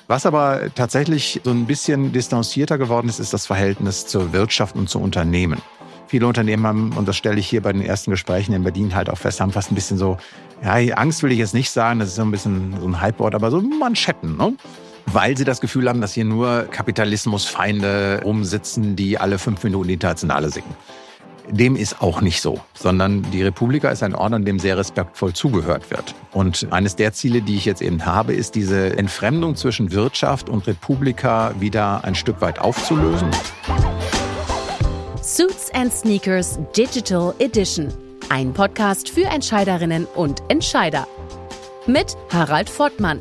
Was aber tatsächlich so ein bisschen distanzierter geworden ist, ist das Verhältnis zur Wirtschaft und zu Unternehmen. Viele Unternehmen haben, und das stelle ich hier bei den ersten Gesprächen in Berlin halt auch fest, haben fast ein bisschen so, ja, Angst will ich jetzt nicht sagen, das ist so ein bisschen so ein Hypewort, aber so Manschetten, ne? Weil sie das Gefühl haben, dass hier nur Kapitalismusfeinde rumsitzen, die alle 5 Minuten die Internationale singen. Dem ist auch nicht so, sondern die Republika ist ein Ort, an dem sehr respektvoll zugehört wird. Und eines der Ziele, die ich jetzt eben habe, ist diese Entfremdung zwischen Wirtschaft und Republika wieder ein Stück weit aufzulösen. Suits and Sneakers Digital Edition. Ein Podcast für Entscheiderinnen und Entscheider. Mit Harald Voltmann.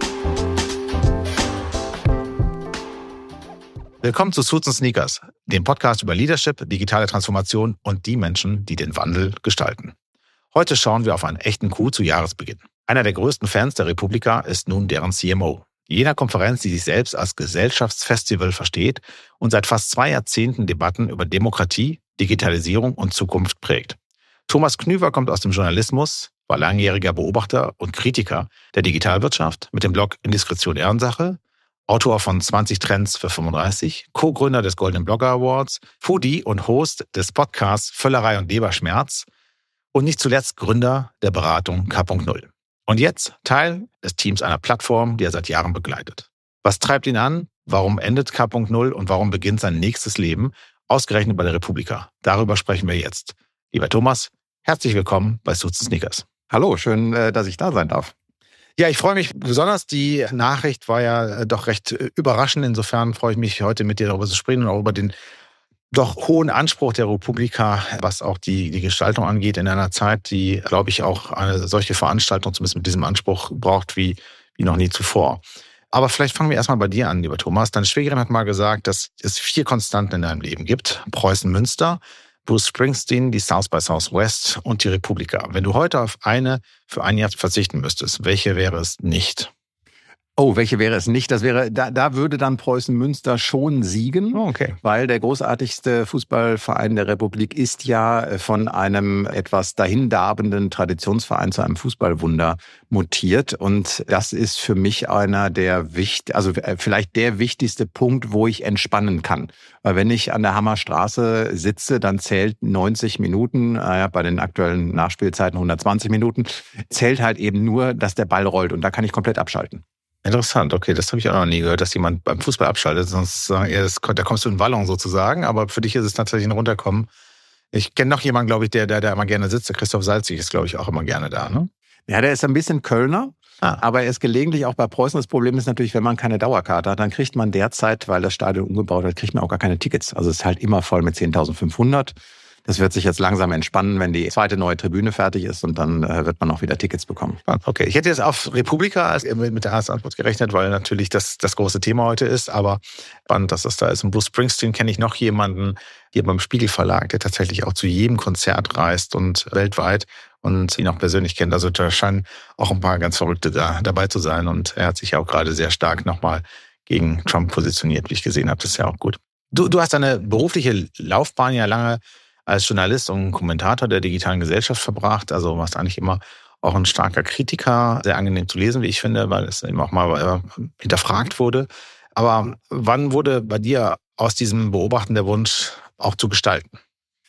Willkommen zu Suits and Sneakers, dem Podcast über Leadership, digitale Transformation und die Menschen, die den Wandel gestalten. Heute schauen wir auf einen echten Coup zu Jahresbeginn. Einer der größten Fans der Republika ist nun deren CMO. Jener Konferenz, die sich selbst als Gesellschaftsfestival versteht und seit fast 2 Jahrzehnten Debatten über Demokratie, Digitalisierung und Zukunft prägt. Thomas Knüver kommt aus dem Journalismus, war langjähriger Beobachter und Kritiker der Digitalwirtschaft mit dem Blog Indiskretion Ehrensache, Autor von 20 Trends für 35, Co-Gründer des Golden Blogger Awards, Foodie und Host des Podcasts Völlerei und Leberschmerz und nicht zuletzt Gründer der Beratung K.0. Und jetzt Teil des Teams einer Plattform, die er seit Jahren begleitet. Was treibt ihn an? Warum endet K.0 und warum beginnt sein nächstes Leben ausgerechnet bei der Republika? Darüber sprechen wir jetzt. Lieber Thomas, herzlich willkommen bei Suits and Sneakers. Hallo, schön, dass ich da sein darf. Ja, ich freue mich besonders. Die Nachricht war ja doch recht überraschend. Insofern freue ich mich, heute mit dir darüber zu sprechen und auch über den doch hohen Anspruch der Republika, was auch die Gestaltung angeht, in einer Zeit, die, glaube ich, auch eine solche Veranstaltung zumindest mit diesem Anspruch braucht wie noch nie zuvor. Aber vielleicht fangen wir erstmal bei dir an, lieber Thomas. Deine Schwägerin hat mal gesagt, dass es 4 Konstanten in deinem Leben gibt. Preußen Münster, Bruce Springsteen, die South by Southwest und die Republika. Wenn du heute auf eine für ein Jahr verzichten müsstest, welche wäre es nicht? Oh, welche wäre es nicht? Das wäre, da würde dann Preußen Münster schon siegen, okay. Weil der großartigste Fußballverein der Republik ist ja von einem etwas dahindarbenden Traditionsverein zu einem Fußballwunder mutiert. Und das ist für mich einer der vielleicht der wichtigste Punkt, wo ich entspannen kann. Weil wenn ich an der Hammerstraße sitze, dann zählt 90 Minuten, bei den aktuellen Nachspielzeiten 120 Minuten, zählt halt eben nur, dass der Ball rollt und da kann ich komplett abschalten. Interessant, okay, das habe ich auch noch nie gehört, dass jemand beim Fußball abschaltet, sonst da kommst du in Wallung sozusagen, aber für dich ist es tatsächlich ein Runterkommen. Ich kenne noch jemanden, glaube ich, der immer gerne sitzt, der Christoph Salzig ist, glaube ich, auch immer gerne da, ne? Ja, der ist ein bisschen Kölner, aber er ist gelegentlich auch bei Preußen. Das Problem ist natürlich, wenn man keine Dauerkarte hat, dann kriegt man derzeit, weil das Stadion umgebaut hat, kriegt man auch gar keine Tickets. Also es ist halt immer voll mit 10.500. Das wird sich jetzt langsam entspannen, wenn die zweite neue Tribüne fertig ist und dann wird man auch wieder Tickets bekommen. Okay, ich hätte jetzt auf Republika mit der ersten Antwort gerechnet, weil natürlich das große Thema heute ist, aber spannend, dass das da ist. Und Bruce Springsteen kenne ich noch jemanden hier beim Spiegel Verlag, der tatsächlich auch zu jedem Konzert reist und weltweit und ihn auch persönlich kennt. Also da scheinen auch ein paar ganz Verrückte dabei zu sein und er hat sich ja auch gerade sehr stark nochmal gegen Trump positioniert, wie ich gesehen habe. Das ist ja auch gut. Du hast deine berufliche Laufbahn ja lange als Journalist und Kommentator der digitalen Gesellschaft verbracht. Also warst eigentlich immer auch ein starker Kritiker, sehr angenehm zu lesen, wie ich finde, weil es eben auch mal hinterfragt wurde. Aber wann wurde bei dir aus diesem Beobachten der Wunsch auch zu gestalten?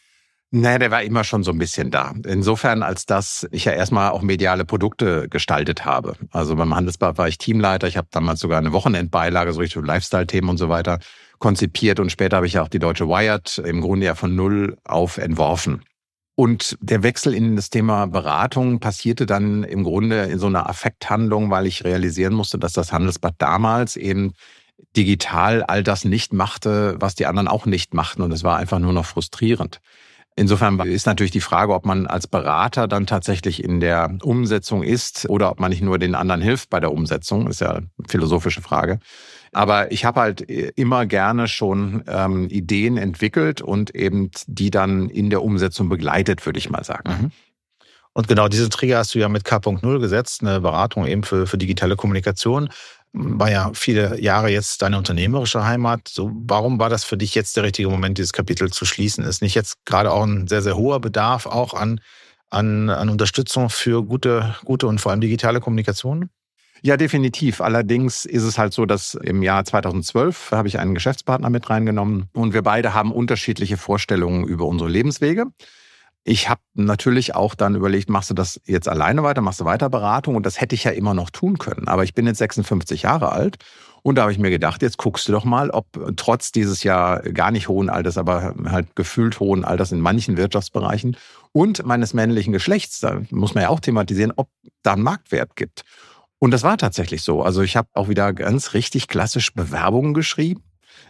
Naja, der war immer schon so ein bisschen da. Insofern, als dass ich ja erstmal auch mediale Produkte gestaltet habe. Also beim Handelsblatt war ich Teamleiter. Ich habe damals sogar eine Wochenendbeilage, so richtig Lifestyle-Themen und so weiter konzipiert. Und später habe ich ja auch die Deutsche Wired im Grunde ja von null auf entworfen. Und der Wechsel in das Thema Beratung passierte dann im Grunde in so einer Affekthandlung, weil ich realisieren musste, dass das Handelsblatt damals eben digital all das nicht machte, was die anderen auch nicht machten. Und es war einfach nur noch frustrierend. Insofern ist natürlich die Frage, ob man als Berater dann tatsächlich in der Umsetzung ist oder ob man nicht nur den anderen hilft bei der Umsetzung. Das ist ja eine philosophische Frage. Aber ich habe halt immer gerne schon Ideen entwickelt und eben die dann in der Umsetzung begleitet, würde ich mal sagen. Mhm. Und genau diese Trigger hast du ja mit K.0 gesetzt, eine Beratung eben für digitale Kommunikation. War ja viele Jahre jetzt deine unternehmerische Heimat. So, warum war das für dich jetzt der richtige Moment, dieses Kapitel zu schließen? Ist nicht jetzt gerade auch ein sehr, sehr hoher Bedarf auch an Unterstützung für gute und vor allem digitale Kommunikation? Ja, definitiv. Allerdings ist es halt so, dass im Jahr 2012 habe ich einen Geschäftspartner mit reingenommen und wir beide haben unterschiedliche Vorstellungen über unsere Lebenswege. Ich habe natürlich auch dann überlegt, machst du das jetzt alleine weiter, machst du weiter Beratung? Und das hätte ich ja immer noch tun können. Aber ich bin jetzt 56 Jahre alt und da habe ich mir gedacht, jetzt guckst du doch mal, ob trotz dieses ja gar nicht hohen Alters, aber halt gefühlt hohen Alters in manchen Wirtschaftsbereichen und meines männlichen Geschlechts, da muss man ja auch thematisieren, ob da einen Marktwert gibt. Und das war tatsächlich so. Also ich habe auch wieder ganz richtig klassisch Bewerbungen geschrieben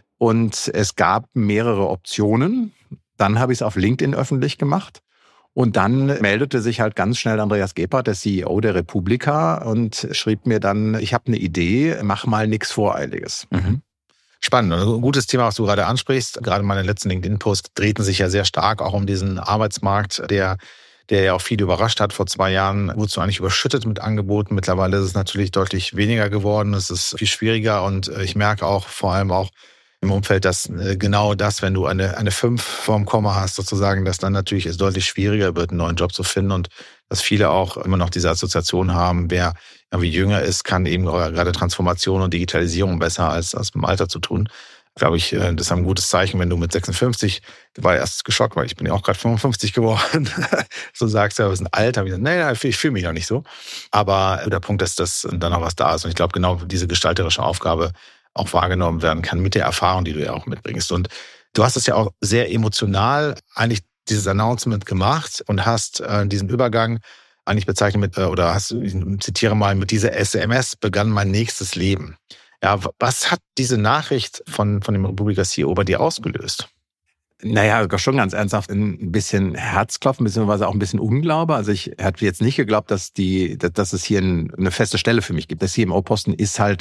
und es gab mehrere Optionen. Dann habe ich es auf LinkedIn öffentlich gemacht und dann meldete sich halt ganz schnell Andreas Gebhardt, der CEO der Republika, und schrieb mir dann, ich habe eine Idee, mach mal nichts Voreiliges. Mhm. Spannend. Ein gutes Thema, was du gerade ansprichst. Gerade meine letzten LinkedIn-Posts drehten sich ja sehr stark auch um diesen Arbeitsmarkt, der ja auch viele überrascht hat. Vor 2 Jahren wurdest du eigentlich überschüttet mit Angeboten. Mittlerweile ist es natürlich deutlich weniger geworden. Es ist viel schwieriger und ich merke auch vor allem auch im Umfeld, dass genau das, wenn du eine 5 vorm Komma hast, sozusagen, dass dann natürlich es deutlich schwieriger wird, einen neuen Job zu finden und dass viele auch immer noch diese Assoziation haben, wer irgendwie jünger ist, kann eben gerade Transformation und Digitalisierung besser als im Alter zu tun. Glaube ich, das ist ein gutes Zeichen, wenn du mit 56, war erst geschockt, weil ich bin ja auch gerade 55 geworden, so sagst du, ja, wir sind alt, habe ich gesagt, nein, ich fühle mich noch nicht so. Aber der Punkt ist, dass dann noch was da ist. Und ich glaube, genau diese gestalterische Aufgabe auch wahrgenommen werden kann mit der Erfahrung, die du ja auch mitbringst. Und du hast es ja auch sehr emotional eigentlich dieses Announcement gemacht und hast diesen Übergang eigentlich bezeichnet mit, oder hast, ich zitiere mal, mit dieser SMS begann mein nächstes Leben. Ja, was hat diese Nachricht von dem Republika-CEO bei dir ausgelöst? Naja, schon ganz ernsthaft ein bisschen Herzklopfen, beziehungsweise auch ein bisschen Unglaube. Also ich hatte jetzt nicht geglaubt, dass es hier eine feste Stelle für mich gibt. Der CMO-Posten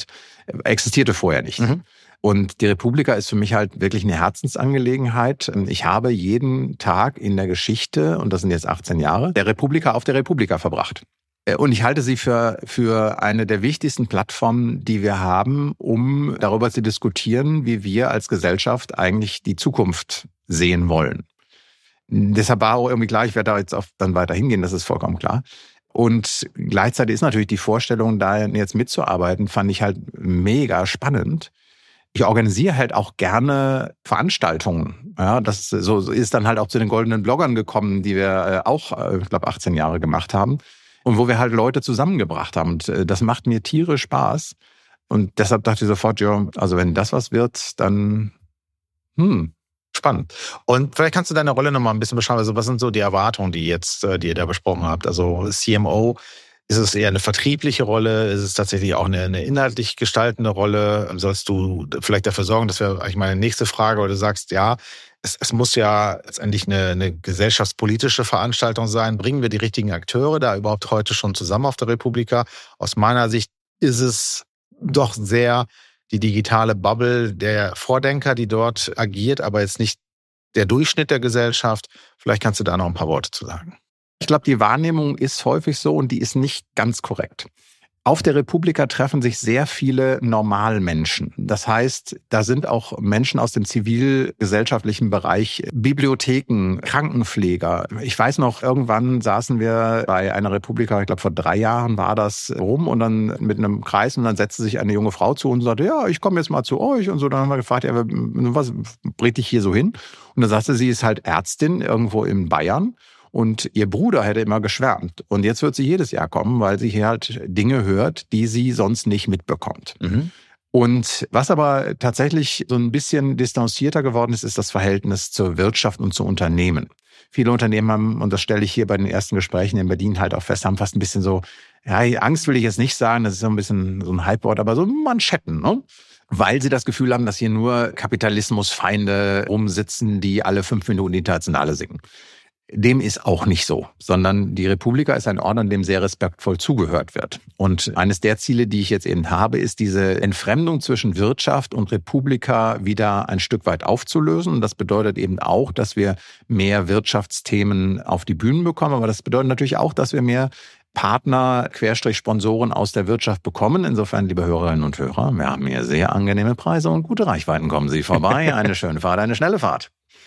existierte vorher nicht. Mhm. Und die Republika ist für mich halt wirklich eine Herzensangelegenheit. Ich habe jeden Tag in der Geschichte, und das sind jetzt 18 Jahre, der Republika auf der Republika verbracht. Und ich halte sie für eine der wichtigsten Plattformen, die wir haben, um darüber zu diskutieren, wie wir als Gesellschaft eigentlich die Zukunft sehen wollen. Deshalb war auch irgendwie klar, ich werde da jetzt dann weiter hingehen, das ist vollkommen klar. Und gleichzeitig ist natürlich die Vorstellung, da jetzt mitzuarbeiten, fand ich halt mega spannend. Ich organisiere halt auch gerne Veranstaltungen. Ja, das so ist dann halt auch zu den goldenen Bloggern gekommen, die wir auch, ich glaube, 18 Jahre gemacht haben. Und wo wir halt Leute zusammengebracht haben. Und das macht mir tierisch Spaß. Und deshalb dachte ich sofort, ja, also wenn das was wird, dann spannend. Und vielleicht kannst du deine Rolle nochmal ein bisschen beschreiben. Also was sind so die Erwartungen, die ihr da besprochen habt? Also CMO, ist es eher eine vertriebliche Rolle? Ist es tatsächlich auch eine inhaltlich gestaltende Rolle? Sollst du vielleicht dafür sorgen, das wäre eigentlich meine nächste Frage, oder du sagst, ja, es muss ja letztendlich eine gesellschaftspolitische Veranstaltung sein. Bringen wir die richtigen Akteure da überhaupt heute schon zusammen auf der Republika? Aus meiner Sicht ist es doch sehr die digitale Bubble der Vordenker, die dort agiert, aber jetzt nicht der Durchschnitt der Gesellschaft. Vielleicht kannst du da noch ein paar Worte zu sagen. Ich glaube, die Wahrnehmung ist häufig so und die ist nicht ganz korrekt. Auf der Republika treffen sich sehr viele Normalmenschen. Das heißt, da sind auch Menschen aus dem zivilgesellschaftlichen Bereich, Bibliotheken, Krankenpfleger. Ich weiß noch, irgendwann saßen wir bei einer Republika, ich glaube vor 3 Jahren war das, rum und dann mit einem Kreis und dann setzte sich eine junge Frau zu uns und sagte, ja, ich komme jetzt mal zu euch und so. Dann haben wir gefragt, ja, was bringt dich hier so hin? Und dann sagte sie, ist halt Ärztin irgendwo in Bayern. Und ihr Bruder hätte immer geschwärmt. Und jetzt wird sie jedes Jahr kommen, weil sie hier halt Dinge hört, die sie sonst nicht mitbekommt. Mhm. Und was aber tatsächlich so ein bisschen distanzierter geworden ist, ist das Verhältnis zur Wirtschaft und zu Unternehmen. Viele Unternehmen haben, und das stelle ich hier bei den ersten Gesprächen in Berlin halt auch fest, haben fast ein bisschen so, ja, Angst will ich jetzt nicht sagen, das ist so ein bisschen so ein Hypewort, aber so Manschetten, ne? Weil sie das Gefühl haben, dass hier nur Kapitalismusfeinde rumsitzen, die alle 5 Minuten die Internationale singen. Dem ist auch nicht so, sondern die Republika ist ein Ort, an dem sehr respektvoll zugehört wird. Und eines der Ziele, die ich jetzt eben habe, ist diese Entfremdung zwischen Wirtschaft und Republika wieder ein Stück weit aufzulösen. Und das bedeutet eben auch, dass wir mehr Wirtschaftsthemen auf die Bühnen bekommen. Aber das bedeutet natürlich auch, dass wir mehr Partner, Sponsoren aus der Wirtschaft bekommen. Insofern, liebe Hörerinnen und Hörer, wir haben hier sehr angenehme Preise und gute Reichweiten. Kommen Sie vorbei. Eine schöne Fahrt, eine schnelle Fahrt.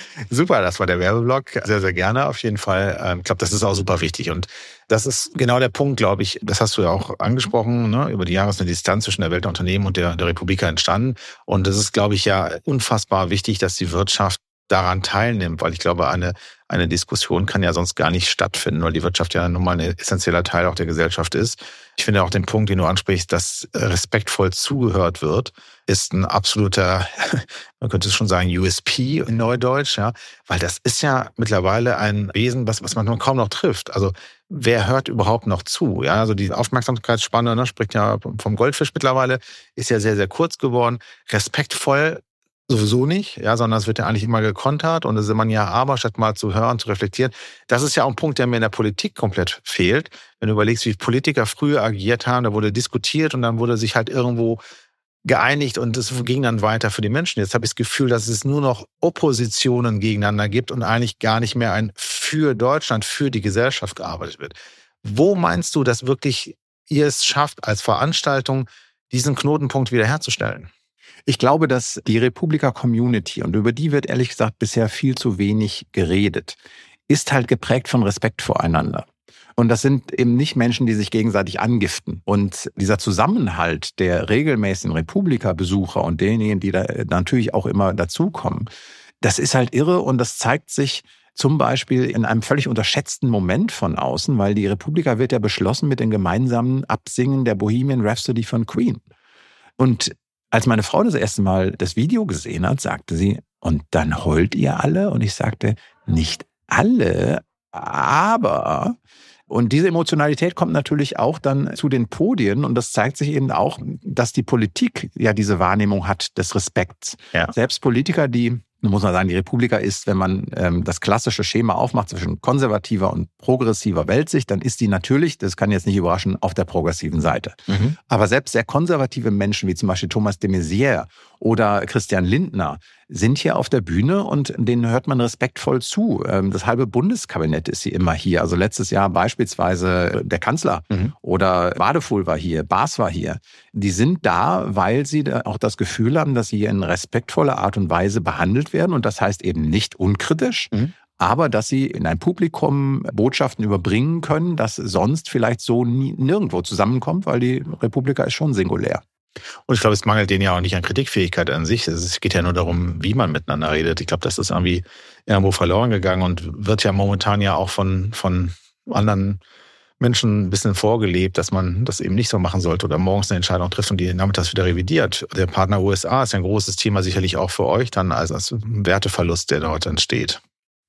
Super, das war der Werbeblock. Sehr, sehr gerne auf jeden Fall. Ich glaube, das ist auch super wichtig. Und das ist genau der Punkt, glaube ich, das hast du ja auch angesprochen, ne? Über die Jahre ist eine Distanz zwischen der Welt der Unternehmen und der Republika entstanden. Und es ist, glaube ich, ja unfassbar wichtig, dass die Wirtschaft daran teilnimmt, weil ich glaube, eine Diskussion kann ja sonst gar nicht stattfinden, weil die Wirtschaft ja nun mal ein essentieller Teil auch der Gesellschaft ist. Ich finde auch den Punkt, den du ansprichst, dass respektvoll zugehört wird, ist ein absoluter, man könnte es schon sagen, USP in Neudeutsch, ja, weil das ist ja mittlerweile ein Wesen, was man kaum noch trifft. Also wer hört überhaupt noch zu? Ja, also die Aufmerksamkeitsspanne, ne, spricht ja vom Goldfisch mittlerweile, ist ja sehr, sehr kurz geworden. Respektvoll sowieso nicht, ja, sondern es wird ja eigentlich immer gekontert und es ist man ja aber, statt mal zu hören, zu reflektieren. Das ist ja auch ein Punkt, der mir in der Politik komplett fehlt. Wenn du überlegst, wie Politiker früher agiert haben, da wurde diskutiert und dann wurde sich halt irgendwo geeinigt und es ging dann weiter für die Menschen. Jetzt habe ich das Gefühl, dass es nur noch Oppositionen gegeneinander gibt und eigentlich gar nicht mehr ein für Deutschland, für die Gesellschaft gearbeitet wird. Wo meinst du, dass wirklich ihr es schafft, als Veranstaltung diesen Knotenpunkt wiederherzustellen? Ich glaube, dass die Republika-Community, und über die wird ehrlich gesagt bisher viel zu wenig geredet, ist halt geprägt von Respekt voreinander. Und das sind eben nicht Menschen, die sich gegenseitig angiften. Und dieser Zusammenhalt der regelmäßigen Republika-Besucher und denjenigen, die da natürlich auch immer dazukommen, das ist halt irre und das zeigt sich zum Beispiel in einem völlig unterschätzten Moment von außen, weil die Republika wird ja beschlossen mit dem gemeinsamen Absingen der Bohemian Rhapsody von Queen. Und als meine Frau das erste Mal das Video gesehen hat, sagte sie, und dann heult ihr alle? Und ich sagte, nicht alle, aber... Und diese Emotionalität kommt natürlich auch dann zu den Podien und das zeigt sich eben auch, dass die Politik ja diese Wahrnehmung hat des Respekts. Ja. Selbst Politiker, die, muss man sagen, die Republika ist, wenn man das klassische Schema aufmacht zwischen konservativer und progressiver Weltsicht, dann ist die natürlich, das kann jetzt nicht überraschen, auf der progressiven Seite. Mhm. Aber selbst sehr konservative Menschen wie zum Beispiel Thomas de Maizière oder Christian Lindner sind hier auf der Bühne und denen hört man respektvoll zu. Das halbe Bundeskabinett ist hier immer hier. Also letztes Jahr beispielsweise der Kanzler oder Wadefuhl war hier, Baas war hier. Die sind da, weil sie auch das Gefühl haben, dass sie hier in respektvoller Art und Weise behandelt werden. Und das heißt eben nicht unkritisch, aber dass sie in ein Publikum Botschaften überbringen können, das sonst vielleicht so nirgendwo zusammenkommt, weil die Republika ist schon singulär. Und ich glaube, es mangelt denen ja auch nicht an Kritikfähigkeit an sich. Es geht ja nur darum, wie man miteinander redet. Ich glaube, das ist irgendwie irgendwo verloren gegangen und wird ja momentan ja auch von anderen Menschen ein bisschen vorgelebt, dass man das eben nicht so machen sollte oder morgens eine Entscheidung trifft und die nachmittags wieder revidiert. Der Partner USA ist ja ein großes Thema, sicherlich auch für euch dann als Werteverlust, der dort entsteht.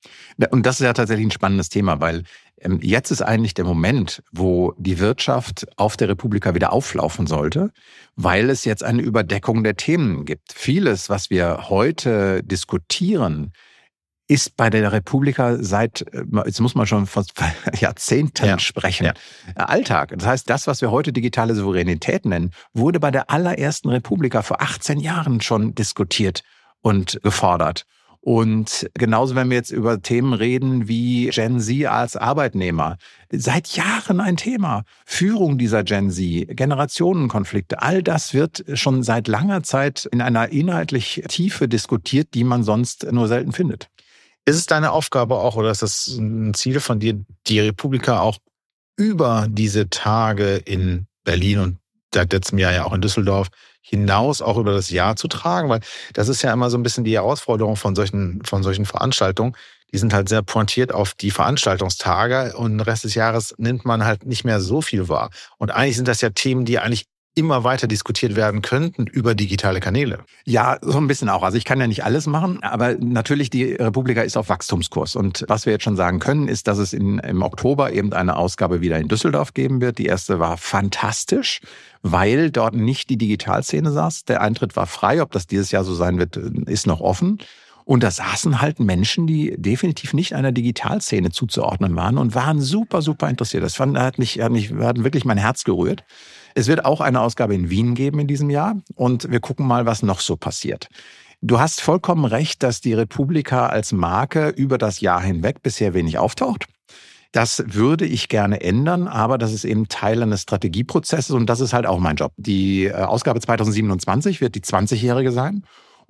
Und das ist ja tatsächlich ein spannendes Thema, weil jetzt ist eigentlich der Moment, wo die Wirtschaft auf der Republika wieder auflaufen sollte, weil es jetzt eine Überdeckung der Themen gibt. Vieles, was wir heute diskutieren, ist bei der Republika seit, jetzt muss man schon fast Jahrzehnten sprechen, Alltag. Das heißt, das, was wir heute digitale Souveränität nennen, wurde bei der allerersten Republika vor 18 Jahren schon diskutiert und gefordert. Und genauso, wenn wir jetzt über Themen reden wie Gen Z als Arbeitnehmer. Seit Jahren ein Thema. Führung dieser Gen Z, Generationenkonflikte, all das wird schon seit langer Zeit in einer inhaltlich Tiefe diskutiert, die man sonst nur selten findet. Ist es deine Aufgabe auch, oder ist das ein Ziel von dir, die Republika auch über diese Tage in Berlin und seit letztem Jahr ja auch in Düsseldorf hinaus auch über das Jahr zu tragen? Weil das ist ja immer so ein bisschen die Herausforderung von solchen Veranstaltungen. Die sind halt sehr pointiert auf die Veranstaltungstage und den Rest des Jahres nimmt man halt nicht mehr so viel wahr. Und eigentlich sind das ja Themen, die eigentlich immer weiter diskutiert werden könnten über digitale Kanäle. Ja, so ein bisschen auch. Also ich kann ja nicht alles machen, aber natürlich, die Republika ist auf Wachstumskurs. Und was wir jetzt schon sagen können, ist, dass es im Oktober eben eine Ausgabe wieder in Düsseldorf geben wird. Die erste war fantastisch, weil dort nicht die Digitalszene saß. Der Eintritt war frei. Ob das dieses Jahr so sein wird, ist noch offen. Und da saßen halt Menschen, die definitiv nicht einer Digitalszene zuzuordnen waren und waren super, super interessiert. Das hat wirklich mein Herz gerührt. Es wird auch eine Ausgabe in Wien geben in diesem Jahr und wir gucken mal, was noch so passiert. Du hast vollkommen recht, dass die Republika als Marke über das Jahr hinweg bisher wenig auftaucht. Das würde ich gerne ändern, aber das ist eben Teil eines Strategieprozesses und das ist halt auch mein Job. Die Ausgabe 2027 wird die 20-jährige sein.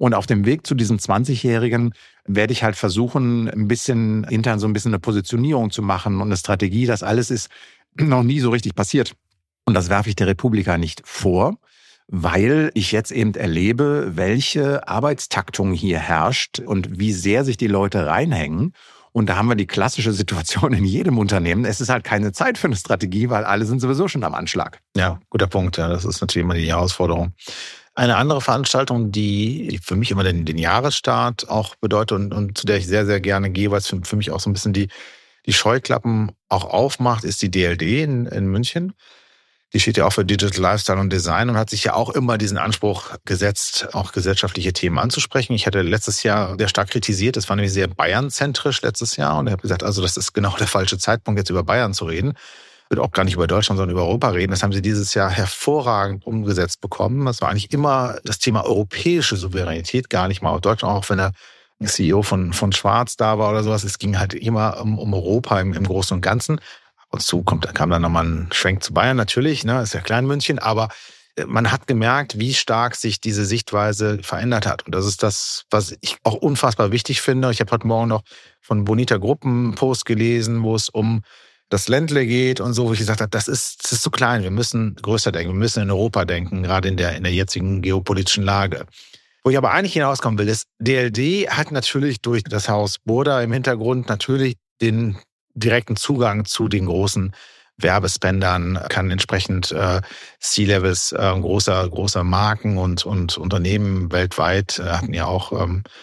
Und auf dem Weg zu diesem 20-Jährigen werde ich halt versuchen, ein bisschen intern so ein bisschen eine Positionierung zu machen und eine Strategie. Das alles ist noch nie so richtig passiert. Und das werfe ich der Republika nicht vor, weil ich jetzt eben erlebe, welche Arbeitstaktung hier herrscht und wie sehr sich die Leute reinhängen. Und da haben wir die klassische Situation in jedem Unternehmen. Es ist halt keine Zeit für eine Strategie, weil alle sind sowieso schon am Anschlag. Ja, guter Punkt. Ja, das ist natürlich immer die Herausforderung. Eine andere Veranstaltung, die für mich immer den Jahresstart auch bedeutet und zu der ich sehr, sehr gerne gehe, weil es für mich auch so ein bisschen die Scheuklappen auch aufmacht, ist die DLD in München. Die steht ja auch für Digital Lifestyle und Design und hat sich ja auch immer diesen Anspruch gesetzt, auch gesellschaftliche Themen anzusprechen. Ich hatte letztes Jahr sehr stark kritisiert, das war nämlich sehr Bayern-zentrisch letztes Jahr und ich habe gesagt, also das ist genau der falsche Zeitpunkt, jetzt über Bayern zu reden. Ich würde auch gar nicht über Deutschland, sondern über Europa reden. Das haben sie dieses Jahr hervorragend umgesetzt bekommen. Das war eigentlich immer das Thema europäische Souveränität, gar nicht mal auf Deutschland, auch wenn der CEO von Schwarz da war oder sowas. Es ging halt immer um Europa im Großen und Ganzen. Ab und zu kam dann nochmal ein Schwenk zu Bayern natürlich, ne, ist ja Klein-München, aber man hat gemerkt, wie stark sich diese Sichtweise verändert hat. Und das ist das, was ich auch unfassbar wichtig finde. Ich habe heute Morgen noch von Bonita Gruppen einen Post gelesen, wo es um das Ländle geht und so, wo ich gesagt habe, das ist zu klein, wir müssen größer denken, wir müssen in Europa denken, gerade in der jetzigen geopolitischen Lage. Wo ich aber eigentlich hinauskommen will, ist, DLD hat natürlich durch das Haus Burda im Hintergrund natürlich den direkten Zugang zu den großen Werbespendern, kann entsprechend C-Levels großer Marken und Unternehmen weltweit hatten ja auch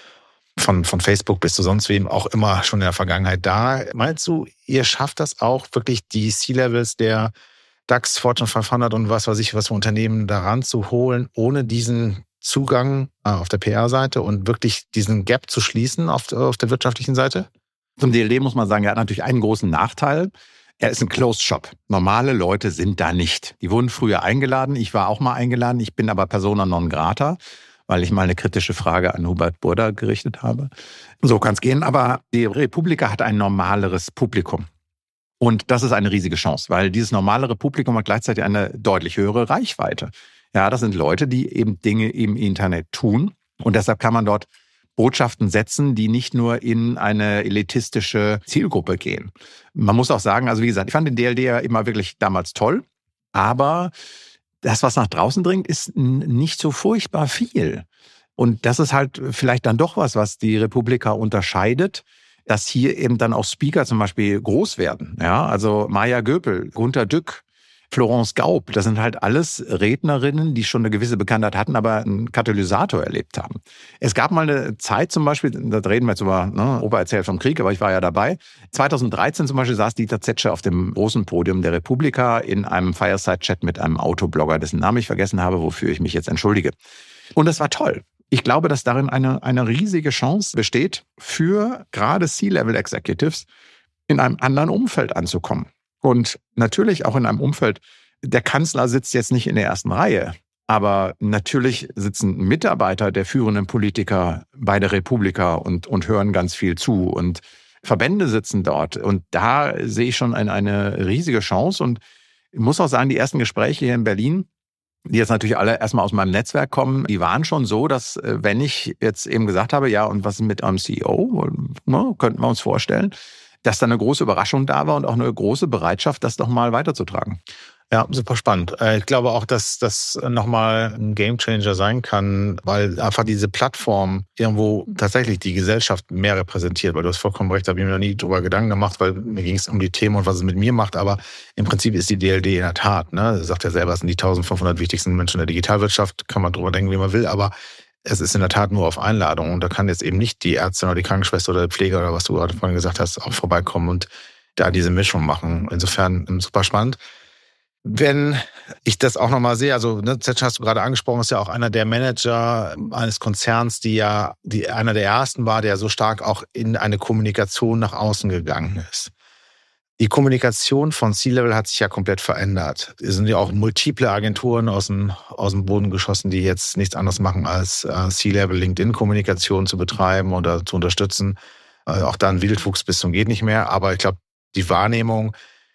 von Facebook bis zu sonst wem auch immer schon in der Vergangenheit da. Meinst du, ihr schafft das auch, wirklich die C-Levels der DAX, Fortune 500 und was weiß ich, was für Unternehmen daran zu holen, ohne diesen Zugang auf der PR-Seite und wirklich diesen Gap zu schließen auf der wirtschaftlichen Seite? Zum DLD muss man sagen, er hat natürlich einen großen Nachteil. Er ist ein Closed Shop. Normale Leute sind da nicht. Die wurden früher eingeladen. Ich war auch mal eingeladen. Ich bin aber persona non grata, weil ich mal eine kritische Frage an Hubert Burda gerichtet habe. So kann es gehen. Aber die Republika hat ein normaleres Publikum. Und das ist eine riesige Chance, weil dieses normalere Publikum hat gleichzeitig eine deutlich höhere Reichweite. Ja, das sind Leute, die eben Dinge im Internet tun. Und deshalb kann man dort Botschaften setzen, die nicht nur in eine elitistische Zielgruppe gehen. Man muss auch sagen, also wie gesagt, ich fand den DLD ja immer wirklich damals toll, aber das, was nach draußen dringt, ist nicht so furchtbar viel. Und das ist halt vielleicht dann doch was die Republika unterscheidet, dass hier eben dann auch Speaker zum Beispiel groß werden. Ja, also Maja Göpel, Gunter Dück, Florence Gaub, das sind halt alles Rednerinnen, die schon eine gewisse Bekanntheit hatten, aber einen Katalysator erlebt haben. Es gab mal eine Zeit zum Beispiel, da reden wir jetzt über, Opa erzählt vom Krieg, aber ich war ja dabei. 2013 zum Beispiel saß Dieter Zetsche auf dem großen Podium der Republika in einem Fireside-Chat mit einem Autoblogger, dessen Namen ich vergessen habe, wofür ich mich jetzt entschuldige. Und das war toll. Ich glaube, dass darin eine riesige Chance besteht, für gerade C-Level-Executives in einem anderen Umfeld anzukommen. Und natürlich auch in einem Umfeld, der Kanzler sitzt jetzt nicht in der ersten Reihe, aber natürlich sitzen Mitarbeiter der führenden Politiker bei der Republika und hören ganz viel zu und Verbände sitzen dort. Und da sehe ich schon eine riesige Chance und ich muss auch sagen, die ersten Gespräche hier in Berlin, die jetzt natürlich alle erstmal aus meinem Netzwerk kommen, die waren schon so, dass wenn ich jetzt eben gesagt habe, ja, und was ist mit eurem CEO, könnten wir uns vorstellen, dass da eine große Überraschung da war und auch eine große Bereitschaft, das doch mal weiterzutragen. Ja, super spannend. Ich glaube auch, dass das nochmal ein Gamechanger sein kann, weil einfach diese Plattform irgendwo tatsächlich die Gesellschaft mehr repräsentiert. Weil du hast vollkommen recht, da habe ich mir noch nie drüber Gedanken gemacht, weil mir ging es um die Themen und was es mit mir macht. Aber im Prinzip ist die DLD in der Tat, ne, sagt ja selber, es sind die 1500 wichtigsten Menschen der Digitalwirtschaft, kann man drüber denken, wie man will, aber es ist in der Tat nur auf Einladung und da kann jetzt eben nicht die Ärztin oder die Krankenschwester oder der Pfleger oder was du gerade vorhin gesagt hast, auch vorbeikommen und da diese Mischung machen. Insofern super spannend. Wenn ich das auch nochmal sehe, also Zetsche hast du gerade angesprochen, ist ja auch einer der Manager eines Konzerns, die einer der ersten war, der so stark auch in eine Kommunikation nach außen gegangen ist. Die Kommunikation von C-Level hat sich ja komplett verändert. Es sind ja auch multiple Agenturen aus dem Boden geschossen, die jetzt nichts anderes machen, als C-Level LinkedIn-Kommunikation zu betreiben oder zu unterstützen. Auch da ein Wildwuchs bis zum geht nicht mehr. Aber ich glaube, die Wahrnehmung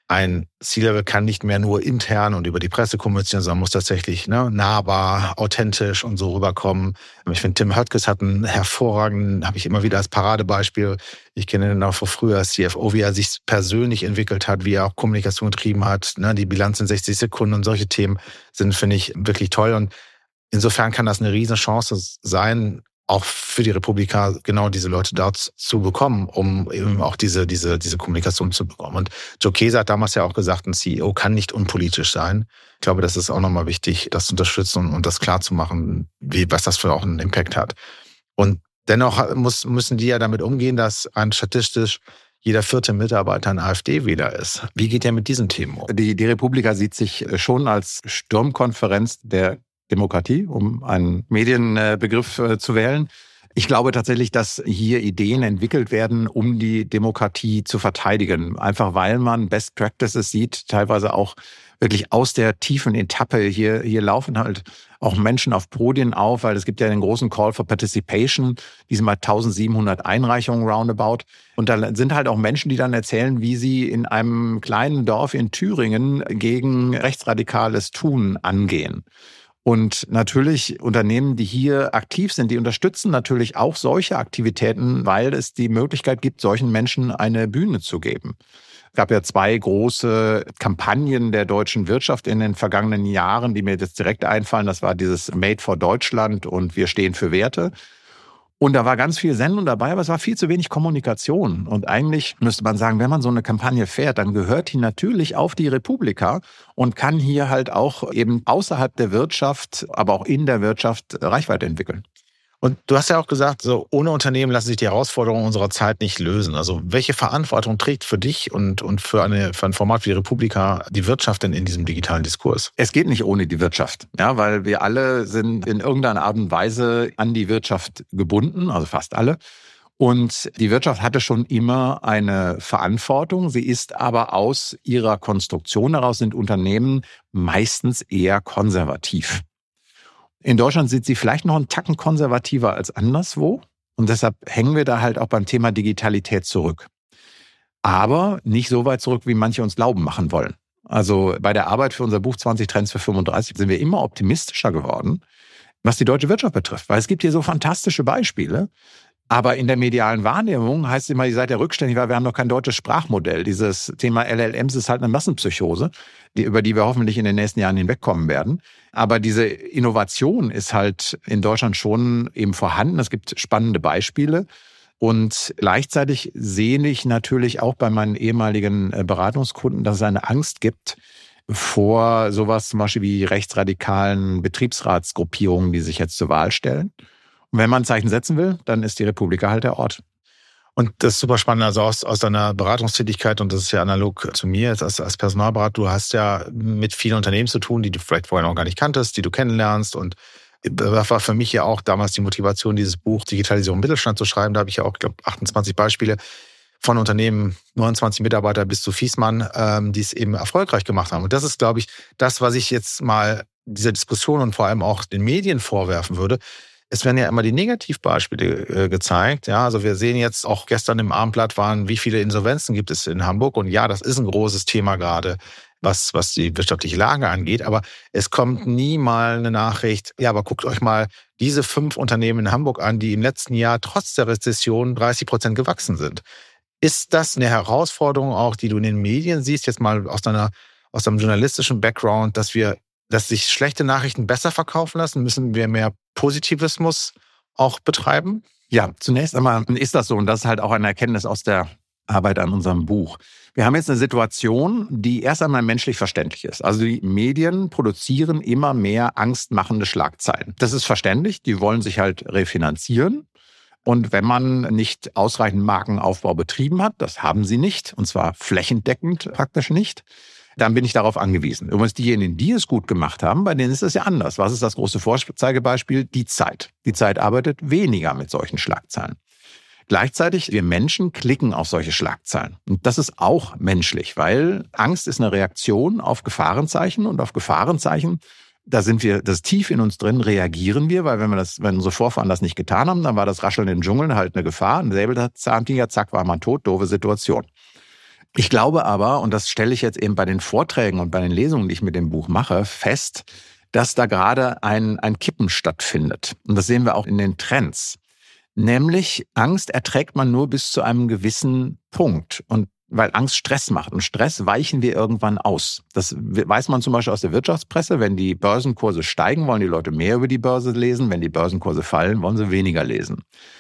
ein C-Level kann nicht mehr nur intern und über die Presse kommunizieren, sondern muss tatsächlich nahbar, authentisch und so rüberkommen. Ich finde, Tim Höttges hat einen hervorragenden, habe ich immer wieder als Paradebeispiel. Ich kenne ihn auch von früher als CFO, wie er sich persönlich entwickelt hat, wie er auch Kommunikation getrieben hat. Die Bilanz in 60 Sekunden und solche Themen sind, finde ich, wirklich toll. Und insofern kann das eine Riesenchance sein, auch für die Republika genau diese Leute dort zu bekommen, um eben auch diese Kommunikation zu bekommen. Und Joe Kesa hat damals ja auch gesagt, ein CEO kann nicht unpolitisch sein. Ich glaube, das ist auch nochmal wichtig, das zu unterstützen und das klar zu machen, was das für auch einen Impact hat. Und dennoch müssen die ja damit umgehen, dass statistisch jeder 4. Mitarbeiter ein AfD-Wähler ist. Wie geht der mit diesen Themen um? Die Republika sieht sich schon als Sturmkonferenz der Demokratie, um einen Medienbegriff zu wählen. Ich glaube tatsächlich, dass hier Ideen entwickelt werden, um die Demokratie zu verteidigen. Einfach weil man Best Practices sieht, teilweise auch wirklich aus der tiefen Etappe. Hier laufen halt auch Menschen auf Podien auf, weil es gibt ja den großen Call for Participation, diesmal 1700 Einreichungen roundabout. Und da sind halt auch Menschen, die dann erzählen, wie sie in einem kleinen Dorf in Thüringen gegen rechtsradikales Tun angehen. Und natürlich Unternehmen, die hier aktiv sind, die unterstützen natürlich auch solche Aktivitäten, weil es die Möglichkeit gibt, solchen Menschen eine Bühne zu geben. Es gab ja 2 große Kampagnen der deutschen Wirtschaft in den vergangenen Jahren, die mir jetzt direkt einfallen. Das war dieses Made for Deutschland und Wir stehen für Werte. Und da war ganz viel Sendung dabei, aber es war viel zu wenig Kommunikation. Und eigentlich müsste man sagen, wenn man so eine Kampagne fährt, dann gehört die natürlich auf die Republika und kann hier halt auch eben außerhalb der Wirtschaft, aber auch in der Wirtschaft Reichweite entwickeln. Und du hast ja auch gesagt, so ohne Unternehmen lassen sich die Herausforderungen unserer Zeit nicht lösen. Also welche Verantwortung trägt für dich und für ein Format wie die Republika die Wirtschaft denn in diesem digitalen Diskurs? Es geht nicht ohne die Wirtschaft, ja, weil wir alle sind in irgendeiner Art und Weise an die Wirtschaft gebunden, also fast alle. Und die Wirtschaft hatte schon immer eine Verantwortung. Sie ist aber aus ihrer Konstruktion heraus sind Unternehmen meistens eher konservativ. In Deutschland sind sie vielleicht noch einen Tacken konservativer als anderswo. Und deshalb hängen wir da halt auch beim Thema Digitalität zurück. Aber nicht so weit zurück, wie manche uns glauben machen wollen. Also bei der Arbeit für unser Buch 20 Trends für 35 sind wir immer optimistischer geworden, was die deutsche Wirtschaft betrifft. Weil es gibt hier so fantastische Beispiele. Aber in der medialen Wahrnehmung heißt es immer, ihr seid ja rückständig, weil wir haben noch kein deutsches Sprachmodell. Dieses Thema LLMs ist halt eine Massenpsychose, über die wir hoffentlich in den nächsten Jahren hinwegkommen werden. Aber diese Innovation ist halt in Deutschland schon eben vorhanden. Es gibt spannende Beispiele. Und gleichzeitig sehe ich natürlich auch bei meinen ehemaligen Beratungskunden, dass es eine Angst gibt vor sowas zum Beispiel wie rechtsradikalen Betriebsratsgruppierungen, die sich jetzt zur Wahl stellen. Und wenn man ein Zeichen setzen will, dann ist die Republika halt der Ort. Und das ist super spannend, also aus deiner Beratungstätigkeit, und das ist ja analog zu mir jetzt als Personalberater, du hast ja mit vielen Unternehmen zu tun, die du vielleicht vorher noch gar nicht kanntest, die du kennenlernst. Und das war für mich ja auch damals die Motivation, dieses Buch Digitalisierung im Mittelstand zu schreiben. Da habe ich ja auch, ich glaube, 28 Beispiele von Unternehmen, 29 Mitarbeiter bis zu Fiesmann, die es eben erfolgreich gemacht haben. Und das ist, glaube ich, das, was ich jetzt mal dieser Diskussion und vor allem auch den Medien vorwerfen würde. Es werden ja immer die Negativbeispiele gezeigt. Ja, also wir sehen jetzt auch gestern im Abendblatt waren, wie viele Insolvenzen gibt es in Hamburg. Und ja, das ist ein großes Thema gerade, was die wirtschaftliche Lage angeht. Aber es kommt nie mal eine Nachricht, ja, aber guckt euch mal diese 5 Unternehmen in Hamburg an, die im letzten Jahr trotz der Rezession 30% gewachsen sind. Ist das eine Herausforderung auch, die du in den Medien siehst, jetzt mal aus deinem journalistischen Background, dass sich schlechte Nachrichten besser verkaufen lassen? Müssen wir mehr Positivismus auch betreiben? Ja, zunächst einmal ist das so. Und das ist halt auch eine Erkenntnis aus der Arbeit an unserem Buch. Wir haben jetzt eine Situation, die erst einmal menschlich verständlich ist. Also die Medien produzieren immer mehr angstmachende Schlagzeilen. Das ist verständlich. Die wollen sich halt refinanzieren. Und wenn man nicht ausreichend Markenaufbau betrieben hat, das haben sie nicht, und zwar flächendeckend praktisch nicht, dann bin ich darauf angewiesen. Übrigens diejenigen, die es gut gemacht haben, bei denen ist es ja anders. Was ist das große Vorzeigebeispiel? Die Zeit. Die Zeit arbeitet weniger mit solchen Schlagzeilen. Gleichzeitig, wir Menschen klicken auf solche Schlagzeilen. Und das ist auch menschlich, weil Angst ist eine Reaktion auf Gefahrenzeichen, und auf Gefahrenzeichen, das ist tief in uns drin, reagieren wir, weil wenn unsere Vorfahren das nicht getan haben, dann war das Rascheln in den Dschungeln halt eine Gefahr. Ein Säbelzahntiger, zack, war man tot, doofe Situation. Ich glaube aber, und das stelle ich jetzt eben bei den Vorträgen und bei den Lesungen, die ich mit dem Buch mache, fest, dass da gerade ein Kippen stattfindet. Und das sehen wir auch in den Trends. Nämlich Angst erträgt man nur bis zu einem gewissen Punkt. Und weil Angst Stress macht. Und Stress weichen wir irgendwann aus. Das weiß man zum Beispiel aus der Wirtschaftspresse. Wenn die Börsenkurse steigen, wollen die Leute mehr über die Börse lesen. Wenn die Börsenkurse fallen, wollen sie weniger lesen.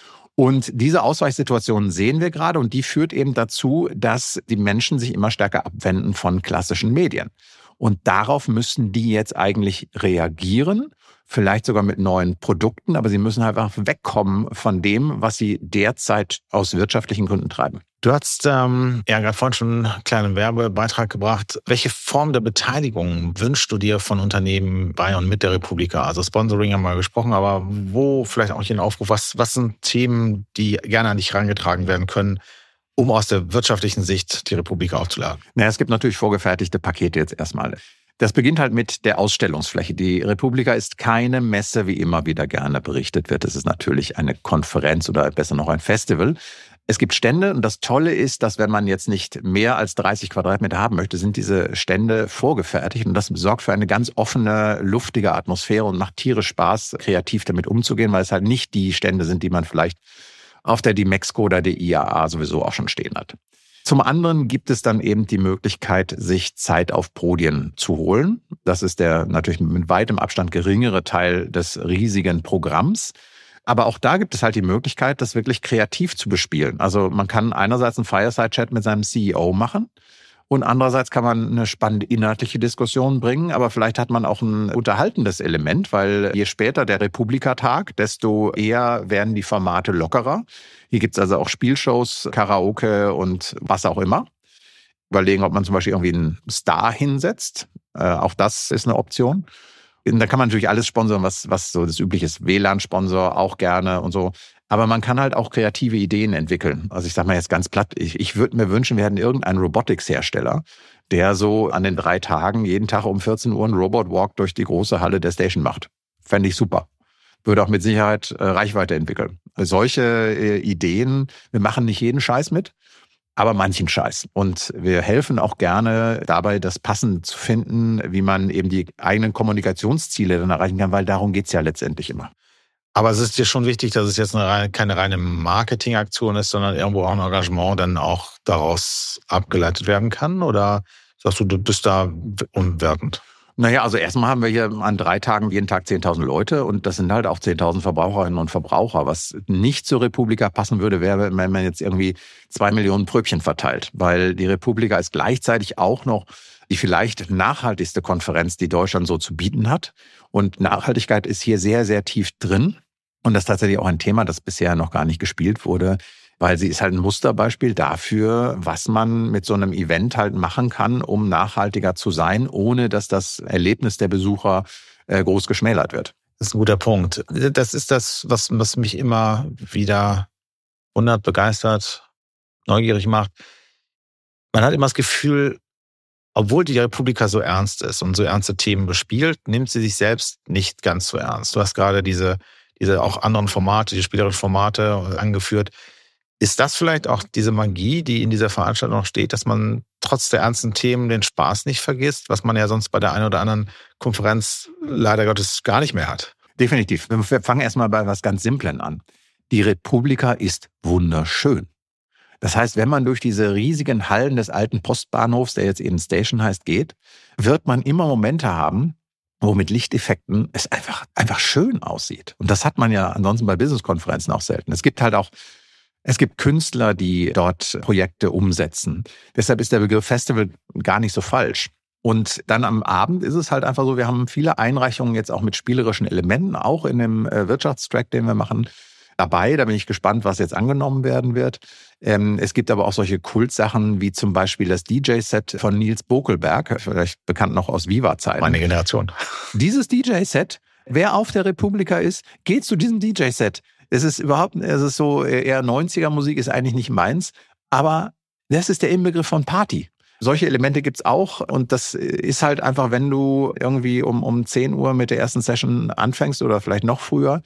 Und diese Ausweichsituationen sehen wir gerade und die führt eben dazu, dass die Menschen sich immer stärker abwenden von klassischen Medien. Und darauf müssen die jetzt eigentlich reagieren, vielleicht sogar mit neuen Produkten, aber sie müssen halt einfach wegkommen von dem, was sie derzeit aus wirtschaftlichen Gründen treiben. Du hast gerade vorhin schon einen kleinen Werbebeitrag gebracht. Welche Form der Beteiligung wünschst du dir von Unternehmen bei und mit der Republika? Also Sponsoring haben wir gesprochen, aber wo vielleicht auch hier ein Aufruf, was sind Themen, die gerne an dich herangetragen werden können, um aus der wirtschaftlichen Sicht die Republika aufzuladen? Naja, es gibt natürlich vorgefertigte Pakete jetzt erstmal. Das beginnt halt mit der Ausstellungsfläche. Die Republika ist keine Messe, wie immer wieder gerne berichtet wird. Es ist natürlich eine Konferenz oder besser noch ein Festival. Es gibt Stände und das Tolle ist, dass wenn man jetzt nicht mehr als 30 Quadratmeter haben möchte, sind diese Stände vorgefertigt und das sorgt für eine ganz offene, luftige Atmosphäre und macht tierisch Spaß, kreativ damit umzugehen, weil es halt nicht die Stände sind, die man vielleicht auf der Dimexco oder der IAA sowieso auch schon stehen hat. Zum anderen gibt es dann eben die Möglichkeit, sich Zeit auf Podien zu holen. Das ist der natürlich mit weitem Abstand geringere Teil des riesigen Programms. Aber auch da gibt es halt die Möglichkeit, das wirklich kreativ zu bespielen. Also man kann einerseits einen Fireside-Chat mit seinem CEO machen und andererseits kann man eine spannende inhaltliche Diskussion bringen, aber vielleicht hat man auch ein unterhaltendes Element, weil je später der Republika-Tag, desto eher werden die Formate lockerer. Hier gibt es also auch Spielshows, Karaoke und was auch immer. Überlegen, ob man zum Beispiel irgendwie einen Star hinsetzt. Auch das ist eine Option. Und da kann man natürlich alles sponsern, was so das übliche ist. WLAN-Sponsor auch gerne und so. Aber man kann halt auch kreative Ideen entwickeln. Also ich sage mal jetzt ganz platt, ich würde mir wünschen, wir hätten irgendeinen Robotics-Hersteller, der so an den 3 Tagen jeden Tag um 14 Uhr einen Robot-Walk durch die große Halle der Station macht. Fände ich super. Würde auch mit Sicherheit Reichweite entwickeln. Solche Ideen, wir machen nicht jeden Scheiß mit, aber manchen Scheiß. Und wir helfen auch gerne dabei, das passend zu finden, wie man eben die eigenen Kommunikationsziele dann erreichen kann, weil darum geht's ja letztendlich immer. Aber es ist dir schon wichtig, dass es jetzt keine reine Marketingaktion ist, sondern irgendwo auch ein Engagement dann auch daraus abgeleitet werden kann? Oder sagst du bist da unwertend? Naja, also erstmal haben wir hier an 3 Tagen jeden Tag 10.000 Leute und das sind halt auch 10.000 Verbraucherinnen und Verbraucher. Was nicht zur Republika passen würde, wäre, wenn man jetzt irgendwie 2 Millionen Pröbchen verteilt. Weil die Republika ist gleichzeitig auch noch die vielleicht nachhaltigste Konferenz, die Deutschland so zu bieten hat. Und Nachhaltigkeit ist hier sehr, sehr tief drin. Und das ist tatsächlich auch ein Thema, das bisher noch gar nicht gespielt wurde, weil sie ist halt ein Musterbeispiel dafür, was man mit so einem Event halt machen kann, um nachhaltiger zu sein, ohne dass das Erlebnis der Besucher groß geschmälert wird. Das ist ein guter Punkt. Das ist das, was mich immer wieder wundert, begeistert, neugierig macht. Man hat immer das Gefühl, obwohl die Republika so ernst ist und so ernste Themen bespielt, nimmt sie sich selbst nicht ganz so ernst. Du hast gerade diese auch anderen Formate, die spielerischen Formate angeführt. Ist das vielleicht auch diese Magie, die in dieser Veranstaltung noch steht, dass man trotz der ernsten Themen den Spaß nicht vergisst, was man ja sonst bei der einen oder anderen Konferenz leider Gottes gar nicht mehr hat? Definitiv. Wir fangen erstmal bei was ganz Simplen an. Die Republika ist wunderschön. Das heißt, wenn man durch diese riesigen Hallen des alten Postbahnhofs, der jetzt eben Station heißt, geht, wird man immer Momente haben, wo mit Lichteffekten es einfach schön aussieht. Und das hat man ja ansonsten bei Business-Konferenzen auch selten. Es gibt Künstler, die dort Projekte umsetzen. Deshalb ist der Begriff Festival gar nicht so falsch. Und dann am Abend ist es halt einfach so, wir haben viele Einreichungen jetzt auch mit spielerischen Elementen, auch in dem Wirtschaftstrack, den wir machen, dabei. Da bin ich gespannt, was jetzt angenommen werden wird. Es gibt aber auch solche Kultsachen wie zum Beispiel das DJ-Set von Nils Bokelberg, vielleicht bekannt noch aus Viva-Zeiten. Meine Generation. Dieses DJ-Set, wer auf der Republika ist, geht zu diesem DJ-Set. Es ist so eher 90er-Musik, ist eigentlich nicht meins, aber das ist der Inbegriff von Party. Solche Elemente gibt's auch und das ist halt einfach, wenn du irgendwie um 10 Uhr mit der ersten Session anfängst oder vielleicht noch früher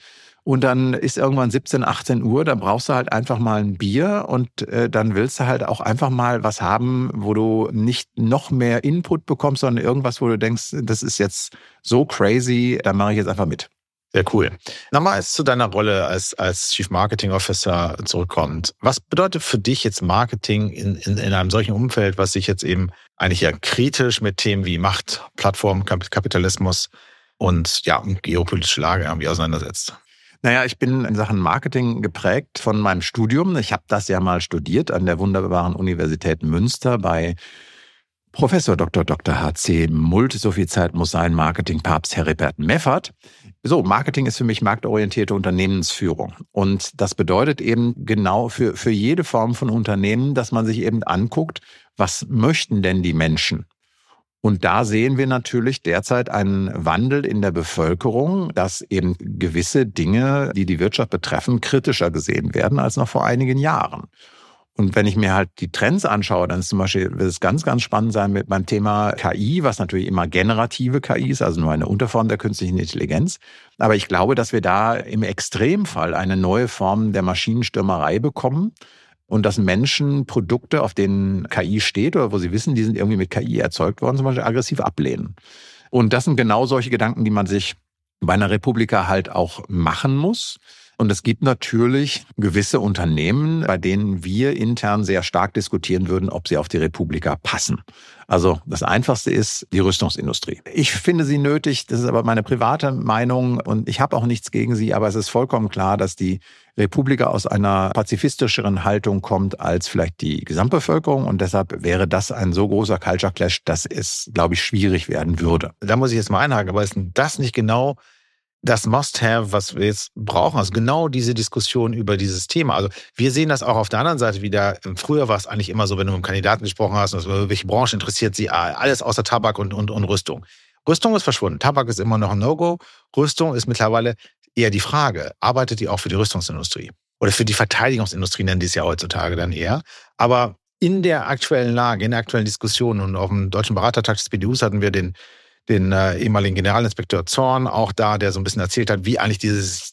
Und dann ist irgendwann 17, 18 Uhr, dann brauchst du halt einfach mal ein Bier und dann willst du halt auch einfach mal was haben, wo du nicht noch mehr Input bekommst, sondern irgendwas, wo du denkst, das ist jetzt so crazy, da mache ich jetzt einfach mit. Sehr cool. Nochmal als zu deiner Rolle als Chief Marketing Officer zurückkommt. Was bedeutet für dich jetzt Marketing in einem solchen Umfeld, was sich jetzt eben eigentlich ja kritisch mit Themen wie Macht, Plattform, Kapitalismus und geopolitische Lage irgendwie auseinandersetzt? Naja, ich bin in Sachen Marketing geprägt von meinem Studium. Ich habe das ja mal studiert an der wunderbaren Universität Münster bei Professor Dr. H.C. Mult. So viel Zeit muss sein, Marketingpapst Heribert Meffert. So, Marketing ist für mich marktorientierte Unternehmensführung. Und das bedeutet eben genau für jede Form von Unternehmen, dass man sich eben anguckt, was möchten denn die Menschen? Und da sehen wir natürlich derzeit einen Wandel in der Bevölkerung, dass eben gewisse Dinge, die die Wirtschaft betreffen, kritischer gesehen werden als noch vor einigen Jahren. Und wenn ich mir halt die Trends anschaue, dann ist zum Beispiel, wird es ganz, ganz spannend sein beim Thema KI, was natürlich immer generative KI ist, also nur eine Unterform der künstlichen Intelligenz. Aber ich glaube, dass wir da im Extremfall eine neue Form der Maschinenstürmerei bekommen. Und dass Menschen Produkte, auf denen KI steht oder wo sie wissen, die sind irgendwie mit KI erzeugt worden, zum Beispiel aggressiv ablehnen. Und das sind genau solche Gedanken, die man sich bei einer Republika halt auch machen muss. Und es gibt natürlich gewisse Unternehmen, bei denen wir intern sehr stark diskutieren würden, ob sie auf die Republika passen. Also das Einfachste ist die Rüstungsindustrie. Ich finde sie nötig, das ist aber meine private Meinung und ich habe auch nichts gegen sie, aber es ist vollkommen klar, dass die Republika aus einer pazifistischeren Haltung kommt als vielleicht die Gesamtbevölkerung und deshalb wäre das ein so großer Culture Clash, dass es, glaube ich, schwierig werden würde. Da muss ich jetzt mal einhaken, aber ist das nicht genau das Must-Have, was wir jetzt brauchen? Also genau diese Diskussion über dieses Thema. Also wir sehen das auch auf der anderen Seite wieder. Früher war es eigentlich immer so, wenn du mit einem Kandidaten gesprochen hast, also welche Branche interessiert sie? Alles außer Tabak und Rüstung. Rüstung ist verschwunden. Tabak ist immer noch ein No-Go. Rüstung ist mittlerweile eher die Frage. Arbeitet die auch für die Rüstungsindustrie? Oder für die Verteidigungsindustrie nennen die es ja heutzutage dann eher. Aber in der aktuellen Lage, in der aktuellen Diskussion und auf dem Deutschen Beratertag des BDUs hatten wir den ehemaligen Generalinspekteur Zorn auch da, der so ein bisschen erzählt hat, wie eigentlich dieses